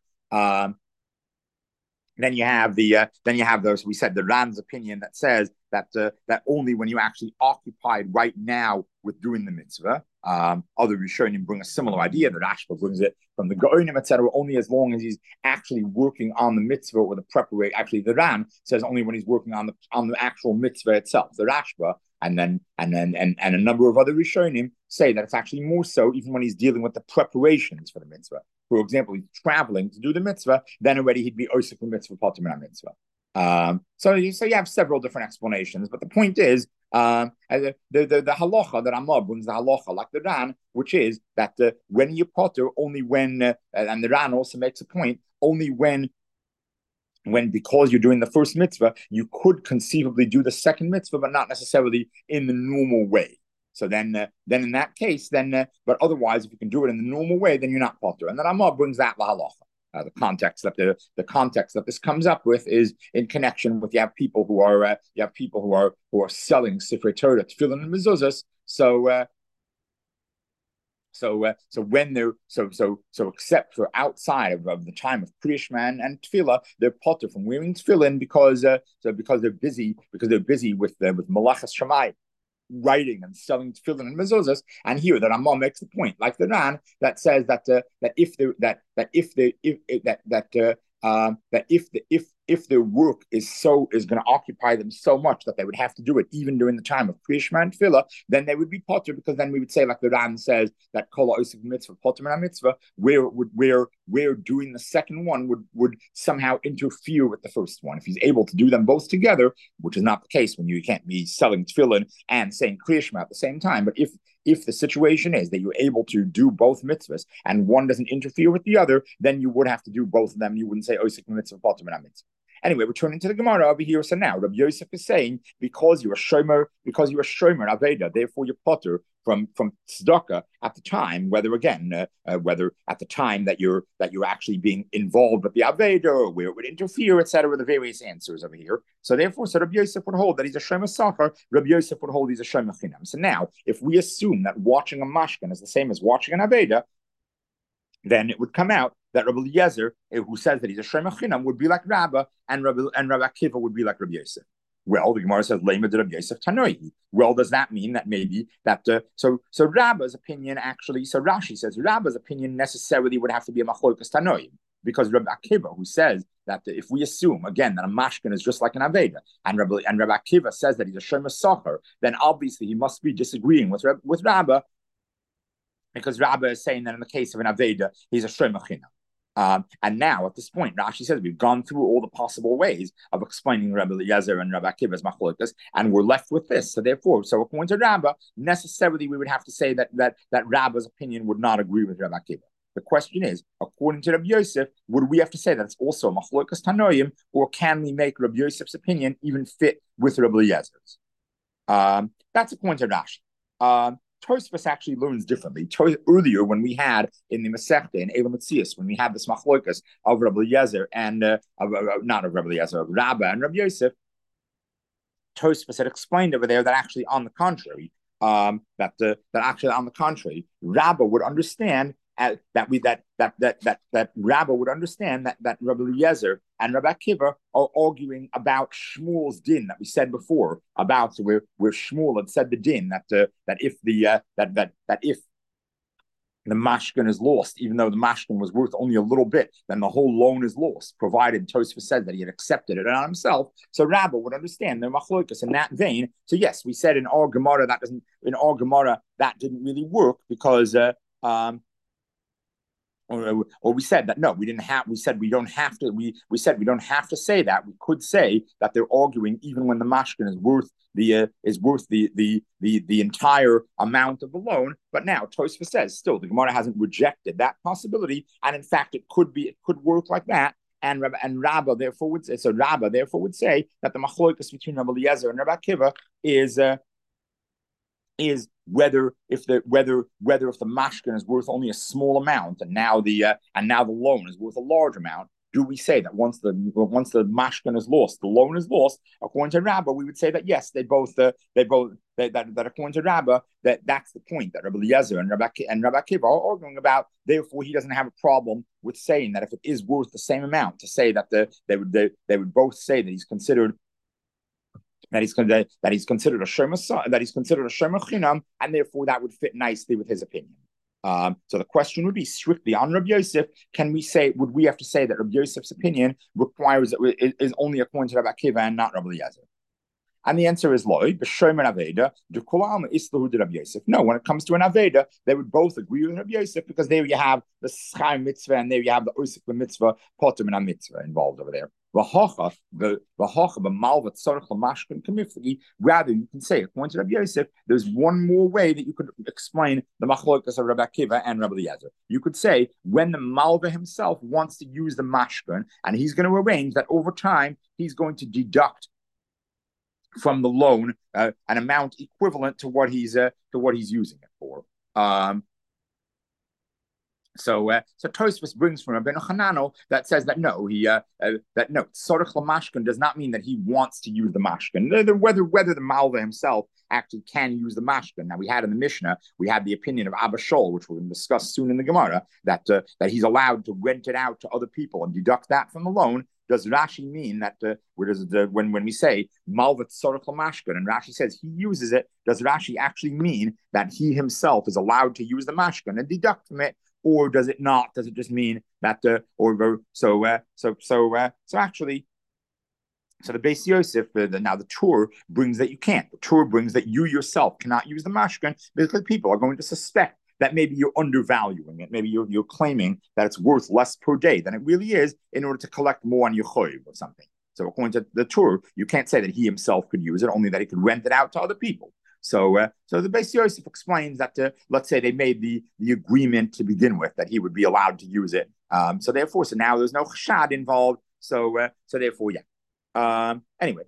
Then you have those. We said the Ran's opinion that says that only when you actually occupied right now with doing the mitzvah. Other Rishonim bring a similar idea. The Rashba brings it from the Gaonim, etc. Only as long as he's actually working on the mitzvah or the preparation. Actually, the Ran says only when he's working on the actual mitzvah itself. The Rashba and a number of other Rishonim say that it's actually more so even when he's dealing with the preparations for the mitzvah. For example, he's traveling to do the mitzvah, then already he'd be osik mitzvah, potter min mitzvah. So you have several different explanations, but the point is the halacha that Amar brings the halacha like the Ran, which is that when you potter, only when and the Ran also makes a point, only when because you're doing the first mitzvah, you could conceivably do the second mitzvah, but not necessarily in the normal way. So then in that case, but otherwise, if you can do it in the normal way, then you're not potter. And then Amar brings that la halacha. The context that this comes up with is in connection with you have people who are selling Sifrei Torah, Tefillin, and Mezuzahs. So except for outside of the time of Kriya Shema and Tefillah, they're potter from wearing Tefillin because they're busy with Malachas Shamayim, writing and selling tefillin and mezuzahs. And here that Rambam makes the point, like the Ran, that says that if their work is going to occupy them so much that they would have to do it even during the time of Kriya Shema and Tefillah, then they would be potter, because then we would say, like the Ran says, that kol ha'osek mitzvah potter min mitzvah, where doing the second one would somehow interfere with the first one. If he's able to do them both together, which is not the case when you can't be selling tefillin and saying Kriya Shema at the same time, but if the situation is that you're able to do both mitzvahs and one doesn't interfere with the other, then you would have to do both of them. You wouldn't say osek mitzvah potter min mitzvah. Anyway, returning to the Gemara over here. So now Rabbi Yosef is saying, because you're a shomer Aveda, therefore you're potter from tzedakah at the time, whether at the time that you're actually being involved with the Aveda or where it would interfere, etc. The various answers over here. So therefore, Rabbi Yosef would hold that he's a shomer sachar. Rabbi Yosef would hold he's a shomer chinam. So now, if we assume that watching a mashkan is the same as watching an Aveda, then it would come out that Rabbi Eliezer, who says that he's a shomer chinam, would be like Rabba, and Rabbi Akiva would be like Rabbi Yosef. Well, the Gemara says Lema de Rabbi Yosef Tanoi. Well, does that mean that maybe that so Rabba's opinion actually? So Rashi says Rabba's opinion necessarily would have to be a machlokas Tanoi, because Rabbi Akiva, who says that if we assume again that a mashkan is just like an aveda, and Rabbi Akiva says that he's a shomer sachar, then obviously he must be disagreeing with Rabba, because Rabba is saying that in the case of an aveda, he's a shomer chinam. And now, at this point, Rashi says we've gone through all the possible ways of explaining Rabbi Eliezer and Rabbi Akiva's machlokas, and we're left with this. So therefore, according to Rabba, necessarily we would have to say that Rabba's opinion would not agree with Rabbi Akiva. The question is, according to Rabbi Yosef, would we have to say that it's also a machlokas tanoim, or can we make Rabbi Yosef's opinion even fit with Rabbi Eliezer's? That's according to Rashi. Tosfos actually learns differently. Earlier, when we had in the Masechta in Eilam Metzius, when we had this machlokas of Rabbi Eliezer and not of Rabbi Eliezer, of Rabbah and Rabbi Yosef, Tosfos had explained over there that actually, on the contrary, that actually on the contrary, Rabbah would understand that Rabbah would understand that Rabbi Eliezer and Rabbi Akiva are arguing about Shmuel's din that we said before, about where Shmuel had said the din that if the mashkin is lost, even though the mashkin was worth only a little bit, then the whole loan is lost, provided Tosfos said that he had accepted it on himself. So Rabbah would understand the machlokas in that vein. So yes, we said in our Gemara that didn't really work because or we said that no, we didn't have. We said we don't have to. We said we don't have to say that. We could say that they're arguing even when the mashkin is worth the entire amount of the loan. But now Tosfos says still the Gemara hasn't rejected that possibility, and in fact it could work like that. And Rabbah therefore would say that the machlokas between Rabbi Eliezer and Rabbi Akiva is whether if the mashkin is worth only a small amount and now the loan is worth a large amount, do we say that once the mashkin is lost, the loan is lost? According to Rabbah, we would say that yes, that according to Rabbah, that's the point that Rabbi Eliezer and Rabbi Akiva are arguing about. Therefore, he doesn't have a problem with saying that if it is worth the same amount, to say that they would both say that he's considered a shema chinam, and therefore that would fit nicely with his opinion. So the question would be strictly on Rabbi Yosef. Would we have to say that Rabbi Yosef's opinion is only according to Rabbi Akiva and not Rabbi Eliezer? And the answer is loy. No, when it comes to an aveda, they would both agree with Rabbi Yosef because there you have the schar mitzvah and there you have the osik mitzvah, potem and a mitzvah involved over there. Rather, you can say, according to Rabbi Yosef, there's one more way that you could explain the machlokas of Rabbi Akiva and Rabbi Eliezer. You could say, when the malva himself wants to use the mashkin, and he's going to arrange that over time, he's going to deduct from the loan an amount equivalent to what he's using it for. So Tosfos brings from Rabbeinu Hanano that says that no, tzorich lamashkin does not mean that he wants to use the mashkin. Whether the malva himself actually can use the mashkin. Now we had in the Mishnah, we had the opinion of Abba Shol, which we're going to discuss soon in the Gemara, that he's allowed to rent it out to other people and deduct that from the loan. Does Rashi mean that when we say malvat tzorich lamashkin and Rashi says he uses it, does Rashi actually mean that he himself is allowed to use the mashkin and deduct from it, or does it not? Does it just mean that actually? So the Beis Yosef, now the Tur brings that you can't. The Tur brings that you yourself cannot use the mashkin because people are going to suspect that maybe you're undervaluing it. Maybe you're claiming that it's worth less per day than it really is in order to collect more on your choiv or something. So according to the Tur, you can't say that he himself could use it, only that he could rent it out to other people. So the Beis Yosef explains that let's say they made the agreement to begin with that he would be allowed to use it. So now there's no chashad involved. So therefore, yeah. Anyway.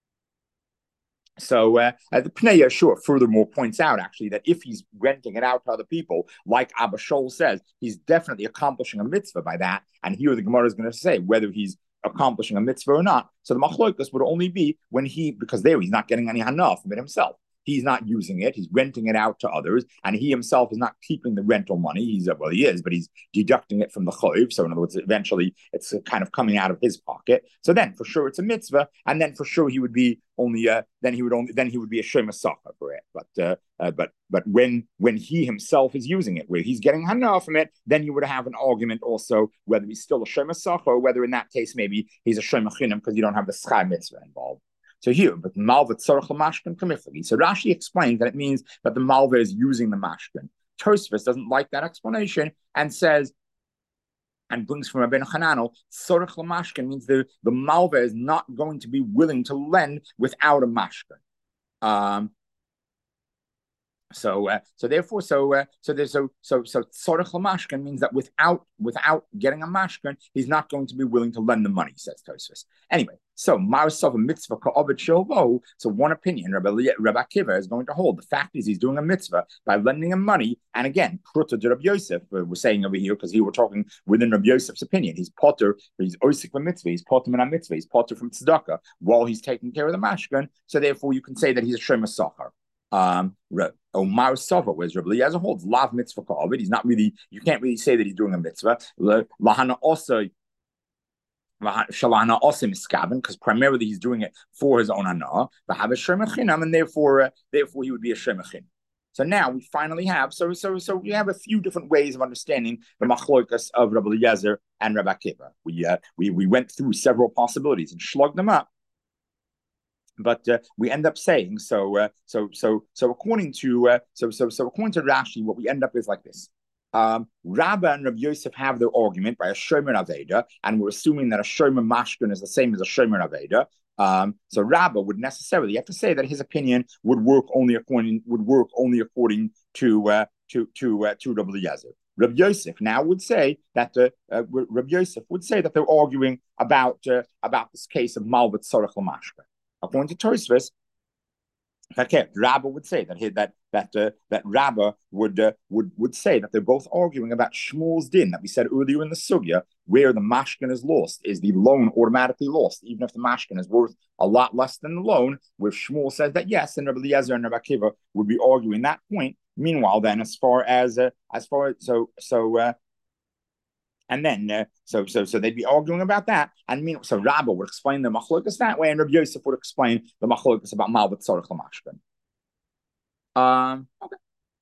So the Pnei Yeshua furthermore points out actually that if he's renting it out to other people, like Abba Shol says, he's definitely accomplishing a mitzvah by that. And here the Gemara is going to say whether he's accomplishing a mitzvah or not. So the machlokas would only be because there he's not getting any hana from it himself. He's not using it. He's renting it out to others, and he himself is not keeping the rental money. He is, but he's deducting it from the choiv. So in other words, eventually it's kind of coming out of his pocket. So then, for sure, it's a mitzvah, and then for sure he would be only. Then he would be a shema sacha for it. But when he himself is using it, where he's getting hana from it, then you would have an argument also whether he's still a shema sacha or whether in that case maybe he's a shema chinam because you don't have the schar mitzvah involved. So here, but malva tzorich lamashkin kamifli. So Rashi explains that it means that the malva is using the mashkin. Tosfos doesn't like that explanation and says, and brings from Rabbeinu Hanano, tzorich lamashkin means the malva is not going to be willing to lend without a mashkin. tzorech lamashkin means that without getting a mashkin, he's not going to be willing to lend the money, says Tosfos. Anyway, so Marisov a mitzvah ka'ovid shilvo. So one opinion, Rabbi Akiva is going to hold. The fact is, he's doing a mitzvah by lending him money. And again, pruta de Rabbi Yosef, we're saying over here because we're talking within Rabbi Yosef's opinion. He's potter, he's osik for mitzvah, he's potter min mitzvah, he's potter from tzedakah while he's taking care of the mashkin. So therefore, you can say that he's a shomer sachar. Omar Sova, whereas Rabbi Eliezer holds lav mitzvah ka'ovid. He's not really, you can't really say that he's doing a mitzvah. Lahana also Shalana also miskaven, because primarily he's doing it for his own anah. But have a shemachinam, and therefore he would be a shemachin. So now we finally have so we have a few different ways of understanding the machlokas of Rabbi Eliezer and Rabbi Akiva. We went through several possibilities and slugged them up. But we end up saying so according to Rashi, what we end up is like this. Rabba and Rabbi Yosef have their argument by a shomer aveda, and we're assuming that a shomer mashkin is the same as a shomer aveda. So Rabba would necessarily have to say that his opinion would work only according to Rabbi Eliezer. Rabbi Yosef now would say that they're arguing about this case of malvat tzorech l'mashka. According to Tosfos, Rabba would say that Rabba would say that they're both arguing about Shmuel's din that we said earlier in the sugya, where the mashkin is lost. Is the loan automatically lost, even if the mashkin is worth a lot less than the loan? Where Shmuel says that yes, and Rabbi Eliezer and Rabbi Akiva would be arguing that point. Meanwhile, then and then, so they'd be arguing about that, and so Rabba would explain the machlokas that way, and Rabbi Yosef would explain the machlokas about malvat tzorech l'mashkin. Okay.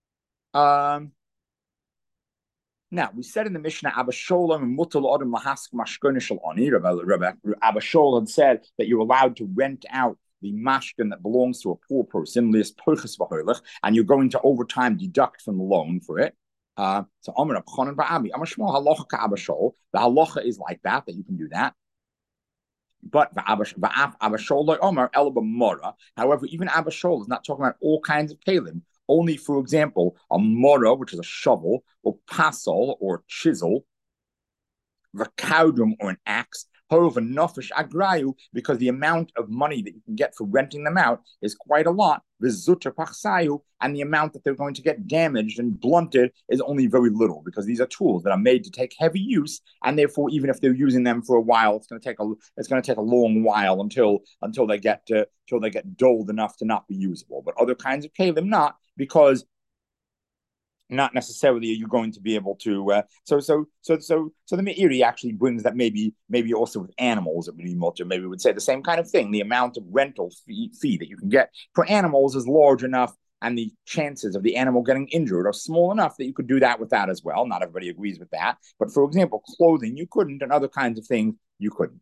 Now we said in the Mishnah, Abba Sholem and Mutal Adam Lahask Mashkon Shel Ani. Rabbi Abba Sholem had said that you're allowed to rent out the mashkin that belongs to a poor person, and you're going to over time deduct from the loan for it. So Amar Abchanan Ba'abi, Amar Shmuel halacha ka'Abba Shol. The halacha is like that you can do that. But Abba Shol like Omar El B'Mora. However, even Abba Shol is not talking about all kinds of kalim. Only, for example, a mora, which is a shovel, or pasol, or chisel, v'kaudum, or an axe. However, nofesh agrayu, because the amount of money that you can get for renting them out is quite a lot. V'zuter pachsayu, and the amount that they're going to get damaged and blunted is only very little, because these are tools that are made to take heavy use, and therefore, even if they're using them for a while, it's going to take a long while until they get dulled enough to not be usable. But other kinds of kalim not, because not necessarily are you going to be able to. So the Meiri actually brings that maybe also with animals it would be mutter. Maybe we would say the same kind of thing. The amount of rental fee that you can get for animals is large enough, and the chances of the animal getting injured are small enough that you could do that with that as well. Not everybody agrees with that, but for example, clothing you couldn't, and other kinds of things you couldn't.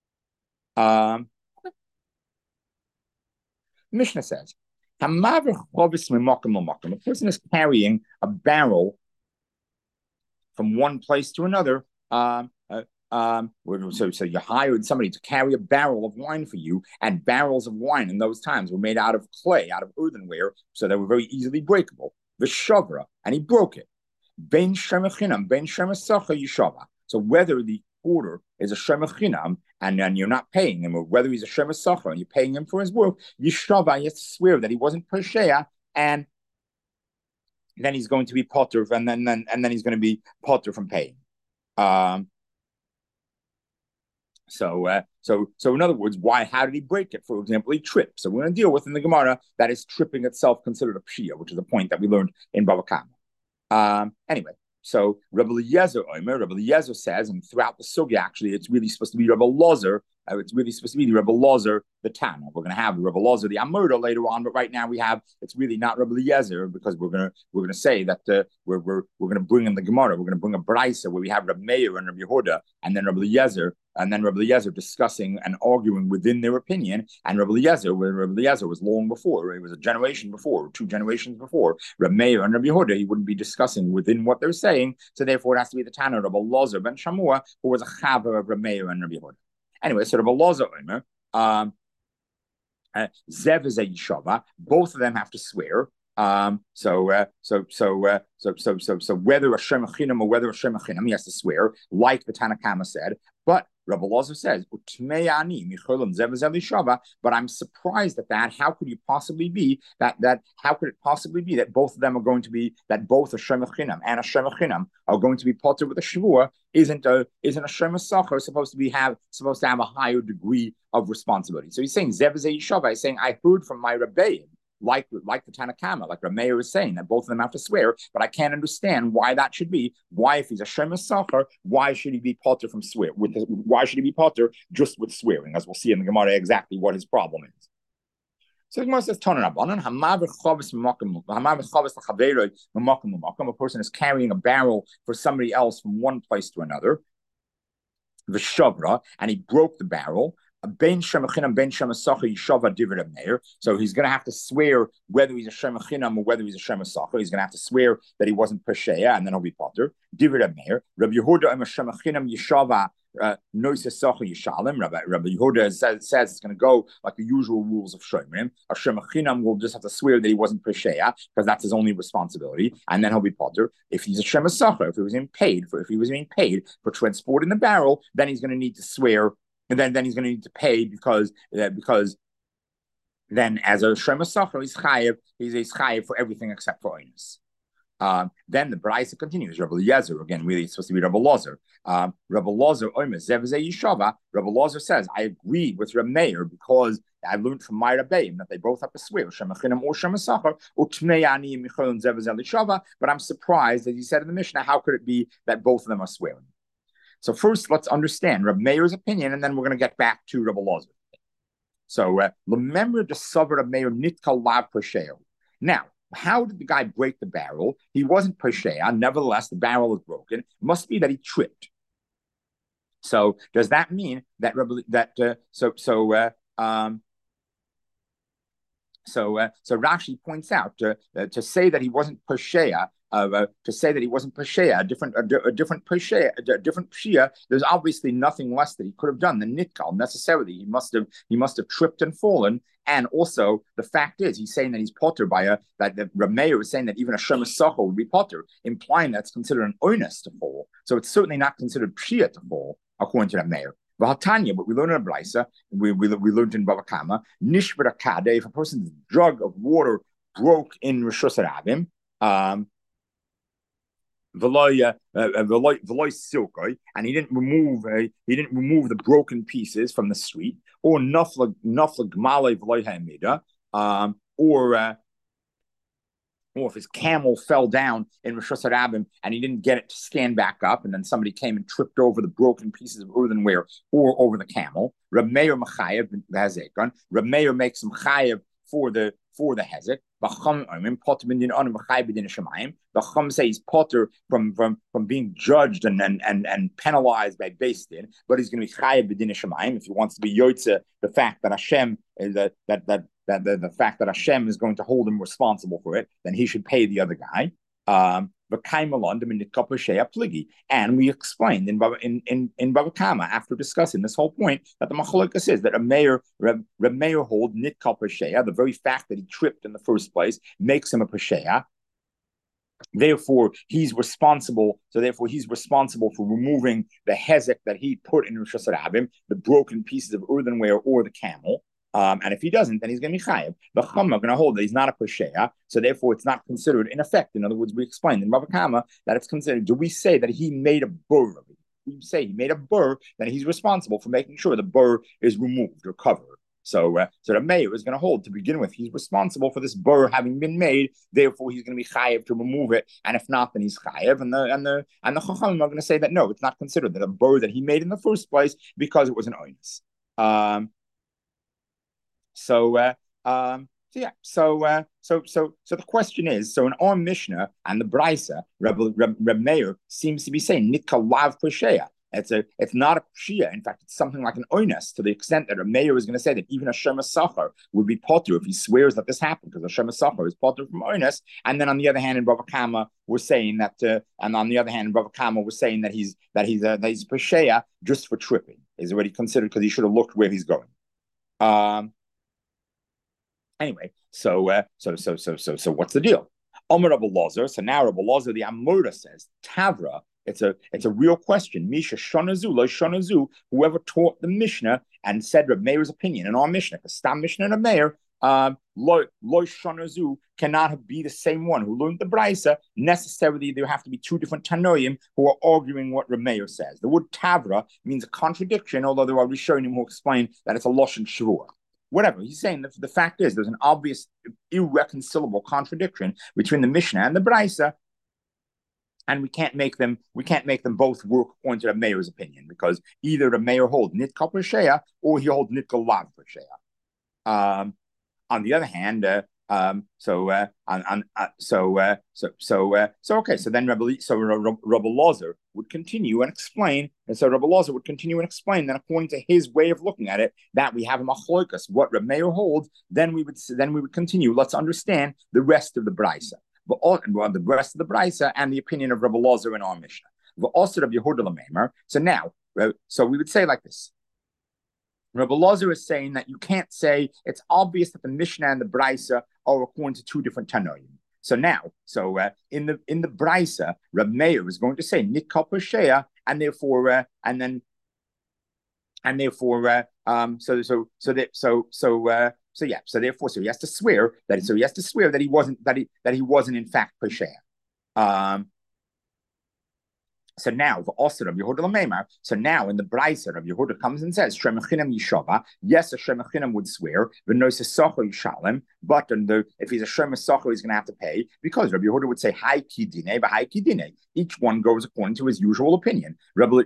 Mishnah says, a person is carrying a barrel from one place to another. So you hired somebody to carry a barrel of wine for you, and barrels of wine in those times were made out of clay, out of earthenware, so they were very easily breakable. The shavra, and he broke it. Ben shemachinam, ben shemasacha yishava. So whether the order is a shemach chinam and you're not paying him, or whether he's a shemach sacher and you're paying him for his work, yishava, he has to swear that he wasn't Pershea, and then he's going to be potter, and then he's going to be potter from paying. So in other words, how did he break it? For example, he tripped. So we're going to deal with in the Gemara that is tripping itself considered a pshia, which is a point that we learned in Bava Kama. Anyway. So Rabbi Eliezer says, and throughout the sugya, actually, it's really supposed to be Rabbi Lozer. It's really supposed to be the Rabbi Lozer, the Tana. We're going to have Rabbi Lozer, the Amurda later on, but right now it's really not Rabbi Eliezer, because we're going to say that we're going to bring in the Gemara. We're going to bring a Braisa where we have Rabbi Meir and Rabbi Yehuda, and then Rabbi Eliezer discussing and arguing within their opinion. And Rabbi Eliezer was long before. It was a generation before, 2 generations before. Rabbi Meir and Rabbi Yehuda, he wouldn't be discussing within what they're saying. So therefore, it has to be the Tana Rabbi Lozer ben Shamua, who was a chaver of Rabbi Meir and Rabbi Yehuda. Anyway, so Rabbi Lozer Zev is a yishava. Both of them have to swear. So whether a Shem Achinam or whether a Shem Achinam, he has to swear, like the Tanakama said. But Rabbi Lozer says, but I'm surprised at that. How could you possibly be that? How could it possibly be that both of them are going to be that both a Shem Achinam and a Shem Achinam are going to be potter with a Shavua? Isn't a Shem Sacher supposed to have a higher degree of responsibility? So he's saying Zev Yishava. He's saying I heard from my Rebbeim, like the Tanakama, like Rameir is saying, that both of them have to swear, but I can't understand why that should be. Why, if he's a Shemus Sacher, why should he be potter from swear? Why should he be potter just with swearing? As we'll see in the Gemara exactly what his problem is. So the Gemara says, a person is carrying a barrel for somebody else from one place to another, the Shavra, and he broke the barrel. So he's going to have to swear whether he's a Shem Achinam or whether he's a Shem Sacher. He's going to have to swear that he wasn't Pesheya, and then he'll be potter. Divrei Meir. Rabbi Yehuda am a Shem Achinam Yeshava Noisa Sacher Yishalem. Rabbi Yehuda says it's going to go like the usual rules of Shomrim. A Shem Achinam will just have to swear that he wasn't Pesheya because that's his only responsibility, and then he'll be potter. If he's a Shem Sacher, if he was being paid for transporting the barrel, then he's going to need to swear. And then he's going to need to pay because then as a Shem Sacher, he's chayiv for everything except for oinus. Then the Braisa continues. Rabbi Eliezer, again, really it's supposed to be Rabbi Lozer. Rabbi Lozer, oimes zev yishava. Rabbi Lozer says, I agree with Rabbi Meir because I learned from my Rebbeim that they both have to swear Shem Achinam or Shem Sacher or Tmei Ani Michol and Zev Yishava. But I'm surprised, as he said in the Mishnah, how could it be that both of them are swearing? So first, let's understand Rabbi Meir's opinion, and then we're going to get back to Rabbi Lozer. So remember the Savar of Meir Nitkal Lav Pesheya. Now, how did the guy break the barrel? He wasn't Pesheya. Nevertheless, the barrel was broken. It must be that he tripped. So does that mean that So Rashi points out to say that he wasn't Pesheya. To say that he wasn't Pesheya, a different Pshia, there's obviously nothing less that he could have done than Nitkal. Necessarily, he must have tripped and fallen. And also, the fact is, he's saying that he's potter that Rameir is saying that even a Shem Sacher would be potter, implying that's considered an onus to fall. So it's certainly not considered Pshia to fall, according to Rameir. V'hatanya, but we learned in Braisa, we learned in Bava Kama, Nishbara Kade, if a person's jug of water broke in Rishus Harabim, and he didn't remove the broken pieces from the street, or nafla gmalei v'loy ha'amida, or if his camel fell down in Rishus Harabim and he didn't get it to stand back up, and then somebody came and tripped over the broken pieces of earthenware or over the camel. Reb Meir Machayev Hazekon. Reb Meir makes him chayev for the hezek. The Chum says potter from being judged and penalized by Beis Din, but he's going to be chayev b'din shemayim if he wants to be yotze the fact that Hashem is the fact that Hashem is going to hold him responsible for it, then he should pay the other guy. And we explained in Bava Kama, after discussing this whole point, that the Machlokes is that Reb Meir hold nitkal pesheya, the very fact that he tripped in the first place makes him a pesheya. Therefore, he's responsible. So therefore, he's responsible for removing the hezek that he put in Rishus Harabim, the broken pieces of earthenware or the camel. And if he doesn't, then he's going to be chayev. The Chum are going to hold that he's not a pesheya, so therefore it's not considered in effect. In other words, we explained in Bava Kama that it's considered. Do we say that he made a burr of it? We say he made a burr, then he's responsible for making sure the burr is removed or covered. So the mayor is going to hold to begin with. He's responsible for this burr having been made. Therefore, he's going to be chayev to remove it. And if not, then he's chayev. And the Chachamim are going to say that no, it's not considered that a burr that he made in the first place because it was an onus. So the question is, so in our Mishnah and the Braisa, Reb Meir seems to be saying Nitkal Lav Pesheya. It's not a Pshia. In fact, it's something like an onus, to the extent that Reb Meir is going to say that even a Shem Sacher would be potter if he swears that this happened, because a Shem Sacher is potter from onus. And then on the other hand, in Bava Kama, we're saying that, he's Pesheya just for tripping. Is already considered because he should have looked where he's going. Anyway, So what's the deal? Omer Rabbi Lazar. So now Rabbi Lazar, the Amora says, Tavra. It's a real question. Misha Shonazu, Lo Shonazu, whoever taught the Mishnah and said Reb Meir's opinion in our Mishnah, because Stam Mishnah and Reb Meir, Lo Shonazu cannot be the same one who learned the Brisa. Necessarily, there have to be two different Tanoim who are arguing what Reb Meir says. The word Tavra means a contradiction, although there are Rishonim who explain that it's a Lashon Shavua. Whatever. He's saying that the fact is there's an obvious, irreconcilable contradiction between the Mishnah and the Brisa, and we can't make them both work according to the Meir's opinion, because either the Meir holds Nitkal Pesheya or he holds Nitkal Lav Pesheya. On the other hand, okay. So then Rabbi Lazar would continue and explain, that according to his way of looking at it, that we have a machlokas, what Reb Meir holds. Then we would continue. Let's understand the rest of the brisa, the rest of the brisa and the opinion of Rabbi Lazar in our Mishnah. So now, so we would say like this. Rabbi Lazar is saying that you can't say it's obvious that the Mishnah and the Brisa are according to two different Tanoim. So now, in the Brisa, Reb Meir is going to say Nitkal Pesheya, and therefore he has to swear that he wasn't in fact Pesheya. So now, so now in the Brisa, Rabbi Yehuda comes and says, Shemachinam Yishava. Yes, a Shemachinam would swear, but no Sesacho Yishalem. But if he's a Shemasacho, he's going to have to pay, because Rabbi Yehuda would say, Hai Kidine, but Hai Kidine. Each one goes according to his usual opinion. Rabbi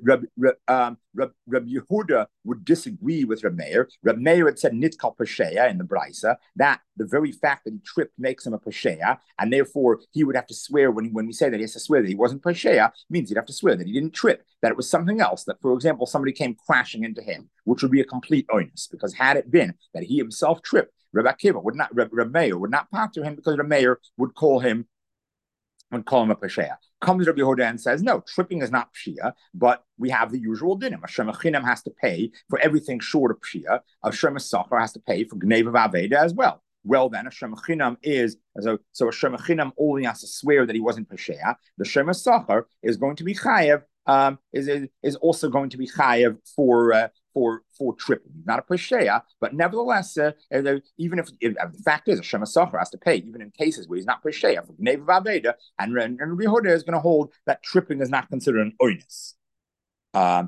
Yehuda would disagree with Reb Meir. Reb Meir had said Nitkal Pesheya in the Brisa, that the very fact that he tripped makes him a Pesheya, and therefore he would have to swear, when we say that he has to swear that he wasn't Pesheya, means he'd have to swear that he didn't trip, that it was something else, that, for example, somebody came crashing into him, which would be a complete onus, because had it been that he himself tripped, Reb Meir would not pater him, because Reb Meir would call him a Pesheya. Comes Rabbi Yehuda and says, no, tripping is not Pshia, but we have the usual dinim. A Shemachinam has to pay for everything short of Pshia. A Shemachinam has to pay for Gneva Vaveda as well. Well, then a Shemachinam is, so a Shemachinam only has to swear that he wasn't Pesheya. The Shemachinam is going to be Chayev, is also going to be Chayev for tripping. He's not a Pesheya, but nevertheless, even if the fact is a Shemachinam has to pay, even in cases where he's not Pesheya, for Gneva Vaveda, and Rabbi Yehuda is going to hold that tripping is not considered an onus. Now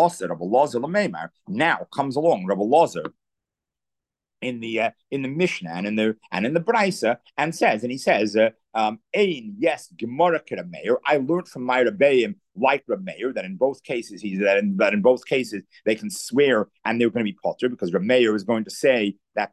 comes along Rabbi Lazar in the Mishnah and in the Brisa, and he says, yes, Gemara Reb Meir. I learned from my Rebbeim like Reb Meir that in both cases they can swear and they're going to be potter, because Reb Meir is going to say that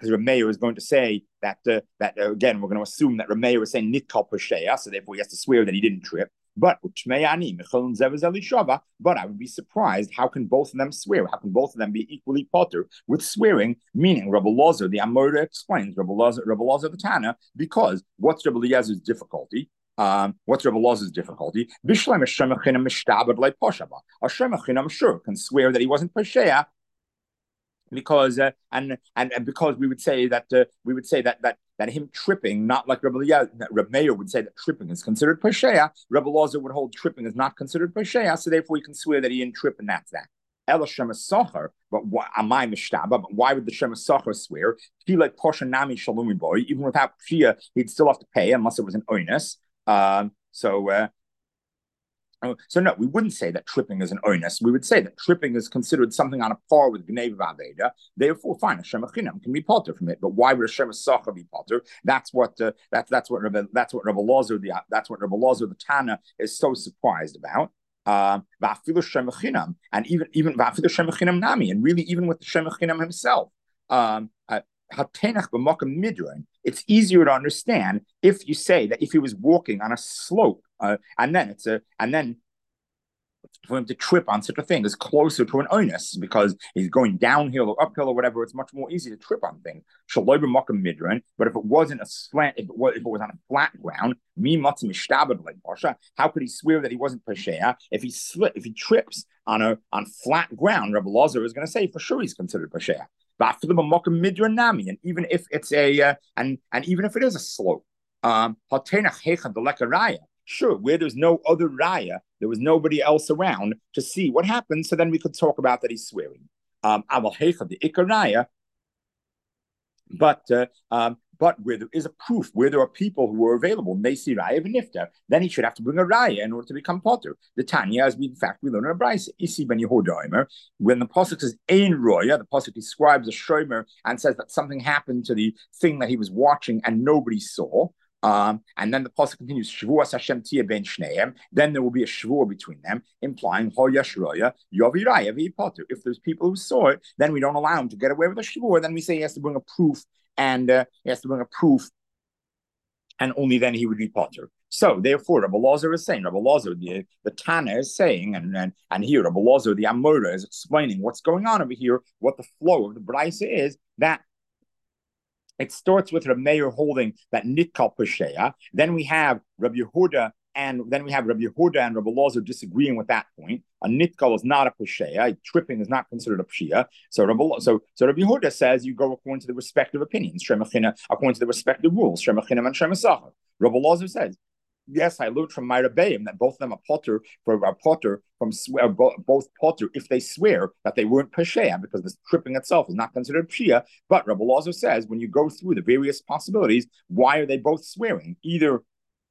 again, we're going to assume that Reb Meir is saying Nitkal Pesheya, so therefore he has to swear that he didn't trip. But I would be surprised. How can both of them swear? How can both of them be equally potter with swearing? Meaning, Rabbi Lazar, the Amora explains, Rabbi Lazar the Tana, because what's Rabbi Eliezer's difficulty? What's Rabbi Lazar's difficulty? A Shemachinam sure can swear that he wasn't Pesheya, because and because we would say that him tripping, not like Reb Meir would say that tripping is considered Pesheya. Reb Lazar would hold tripping is not considered Pesheya, so therefore he can swear that he didn't trip, and that's that. Ela Shemasacher, but why would the Shemasacher swear? He like Posha Nami Shalumi boy, even without Pshia, he'd still have to pay unless it was an onus. So no, we wouldn't say that tripping is an onus. We would say that tripping is considered something on a par with Gneva Vaveda. Therefore, fine, a Shemachinam can be potter from it. But why would a Shemasacha be potter? That's what Rabbi Lazar the Tana is so surprised about. And even Shemachinam Nami, and really even with the Shemachinam himself. It's easier to understand if you say that if he was walking on a slope, and then for him to trip on such a thing is closer to an onus, because he's going downhill or uphill or whatever. It's much more easy to trip on things. But if it wasn't a slant, if it was on a flat ground, how could he swear that he wasn't Pesheya? If he trips on flat ground, Rabbi Lazar is going to say for sure he's considered Pesheya. And even if it's a and even if it is a slope, sure, where there's no other raya, there was nobody else around to see what happened. So then we could talk about that he's swearing. The ikar but where there is a proof, where there are people who are available, Nesi Raya Nifta, then he should have to bring a Raya in order to become Potter. The Tanya, as we in fact we learn in a Bryce, Isi ben Yehuda, when the Pasuk says Ein Roya, the Pasuk describes a Shomer and says that something happened to the thing that he was watching and nobody saw. And then the pasuk continues, Shavuos Hashem tia ben shneim. Then there will be a shavua between them, implying Hoyash Roya Yoviraya Potter. If there's people who saw it, then we don't allow him to get away with a shavua. Then we say he has to bring a proof, and he has to bring a proof, and only then he would be Potter. So therefore, Rabbi Lazar is saying, Rabbi Lazar, the Tana is saying, and here Rabbi Lazar, the Amora, is explaining what's going on over here, what the flow of the Brisa is, that it starts with Rabbi Meir holding that nitkal pesheya. Then we have Rabbi Yehuda and Rabbi Lazar disagreeing with that point. A nitkal is not a pesheya. Tripping is not considered a pesheya. So Rabbi Yehuda says you go according to the respective opinions, according to the respective rules, Shemachina and Shemasachar. Rabbi Lazar says, yes, I learned from my Rebbeim that both of them are potter from both potter if they swear that they weren't pesheya, because the tripping itself is not considered pesheya. But Rabbi Lazar says when you go through the various possibilities, why are they both swearing? Either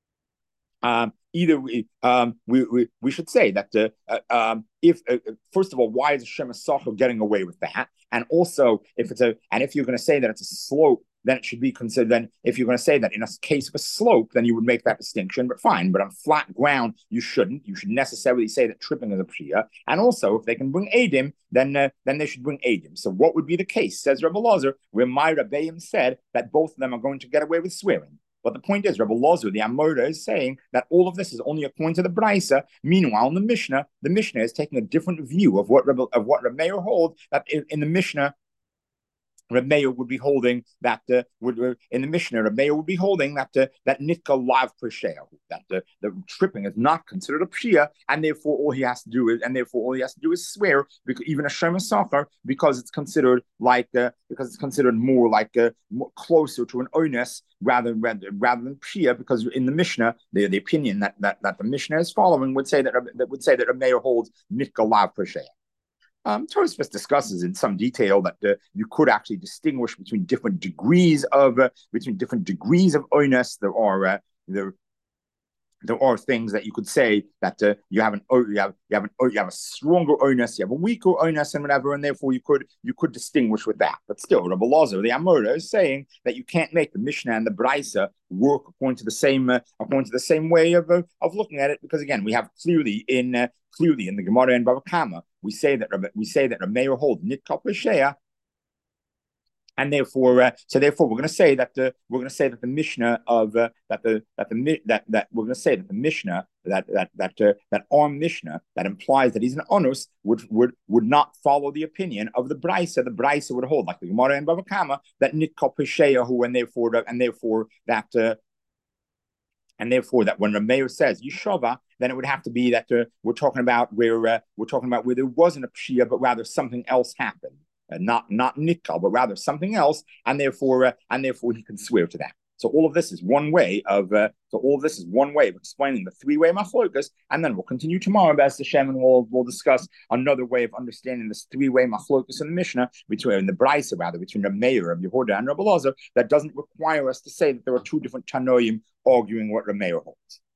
we should say that if first of all, why is Hashem Asachel getting away with that? And also, if you're going to say that it's a slope, then it should be considered. Then, if you're going to say that in a case of a slope, then you would make that distinction. But fine. But on flat ground, you shouldn't. You should necessarily say that tripping is a pshia. And also, if they can bring edim, then they should bring edim. So, what would be the case? Says Rabbi Lazar, where my Rebbeim said that both of them are going to get away with swearing. But the point is, Rabbi Lazar, the Amora, is saying that all of this is only according to the Brisa. Meanwhile, in the Mishnah is taking a different view of what Rabbi Meir holds, that in the Mishnah, Reb Meir would be holding that in the Mishnah, Reb Meir would be holding that nitka lav pesheya, that the tripping is not considered a pshia, and therefore all he has to do is swear, because even a shem sachar, because it's considered more closer to an onus rather than pshia, because in the Mishnah, the opinion that the Mishnah is following would say that Reb Meir holds nitka lav pesheya. Tosfos discusses in some detail that you could actually distinguish between different degrees of onus. There are things that you could say that you have a stronger onus, you have a weaker onus, and whatever, and therefore you could distinguish with that. But still, Rabbi Lazar, the Amora, is saying that you can't make the Mishnah and the Brisa work according to the same way of looking at it, because again, we have clearly in the Gemara and Bava Kama, we say that Rabbi Meir holds nitkal pesheya. And therefore, we're going to say that the Mishnah of that our Mishnah that implies that he's an onus would not follow the opinion of the Brisa. The Brisa would hold, like the Gemara and Bava Kama, that nitkal pesheya, and therefore that when Rameir says Yeshava, then it would have to be that we're talking about where there wasn't a pshia, but rather something else happened. Not nitkal, but rather something else, and therefore he can swear to that. So all of this is one way of explaining the three-way machlokas, and then we'll continue tomorrow, B'ez Hashem, and we'll discuss another way of understanding this three-way machlokas in the Mishnah between the Brisa, between Reb Meir, Reb Yehuda, and Rabbi Lazar, that doesn't require us to say that there are two different Tanoim arguing what Reb Meir holds.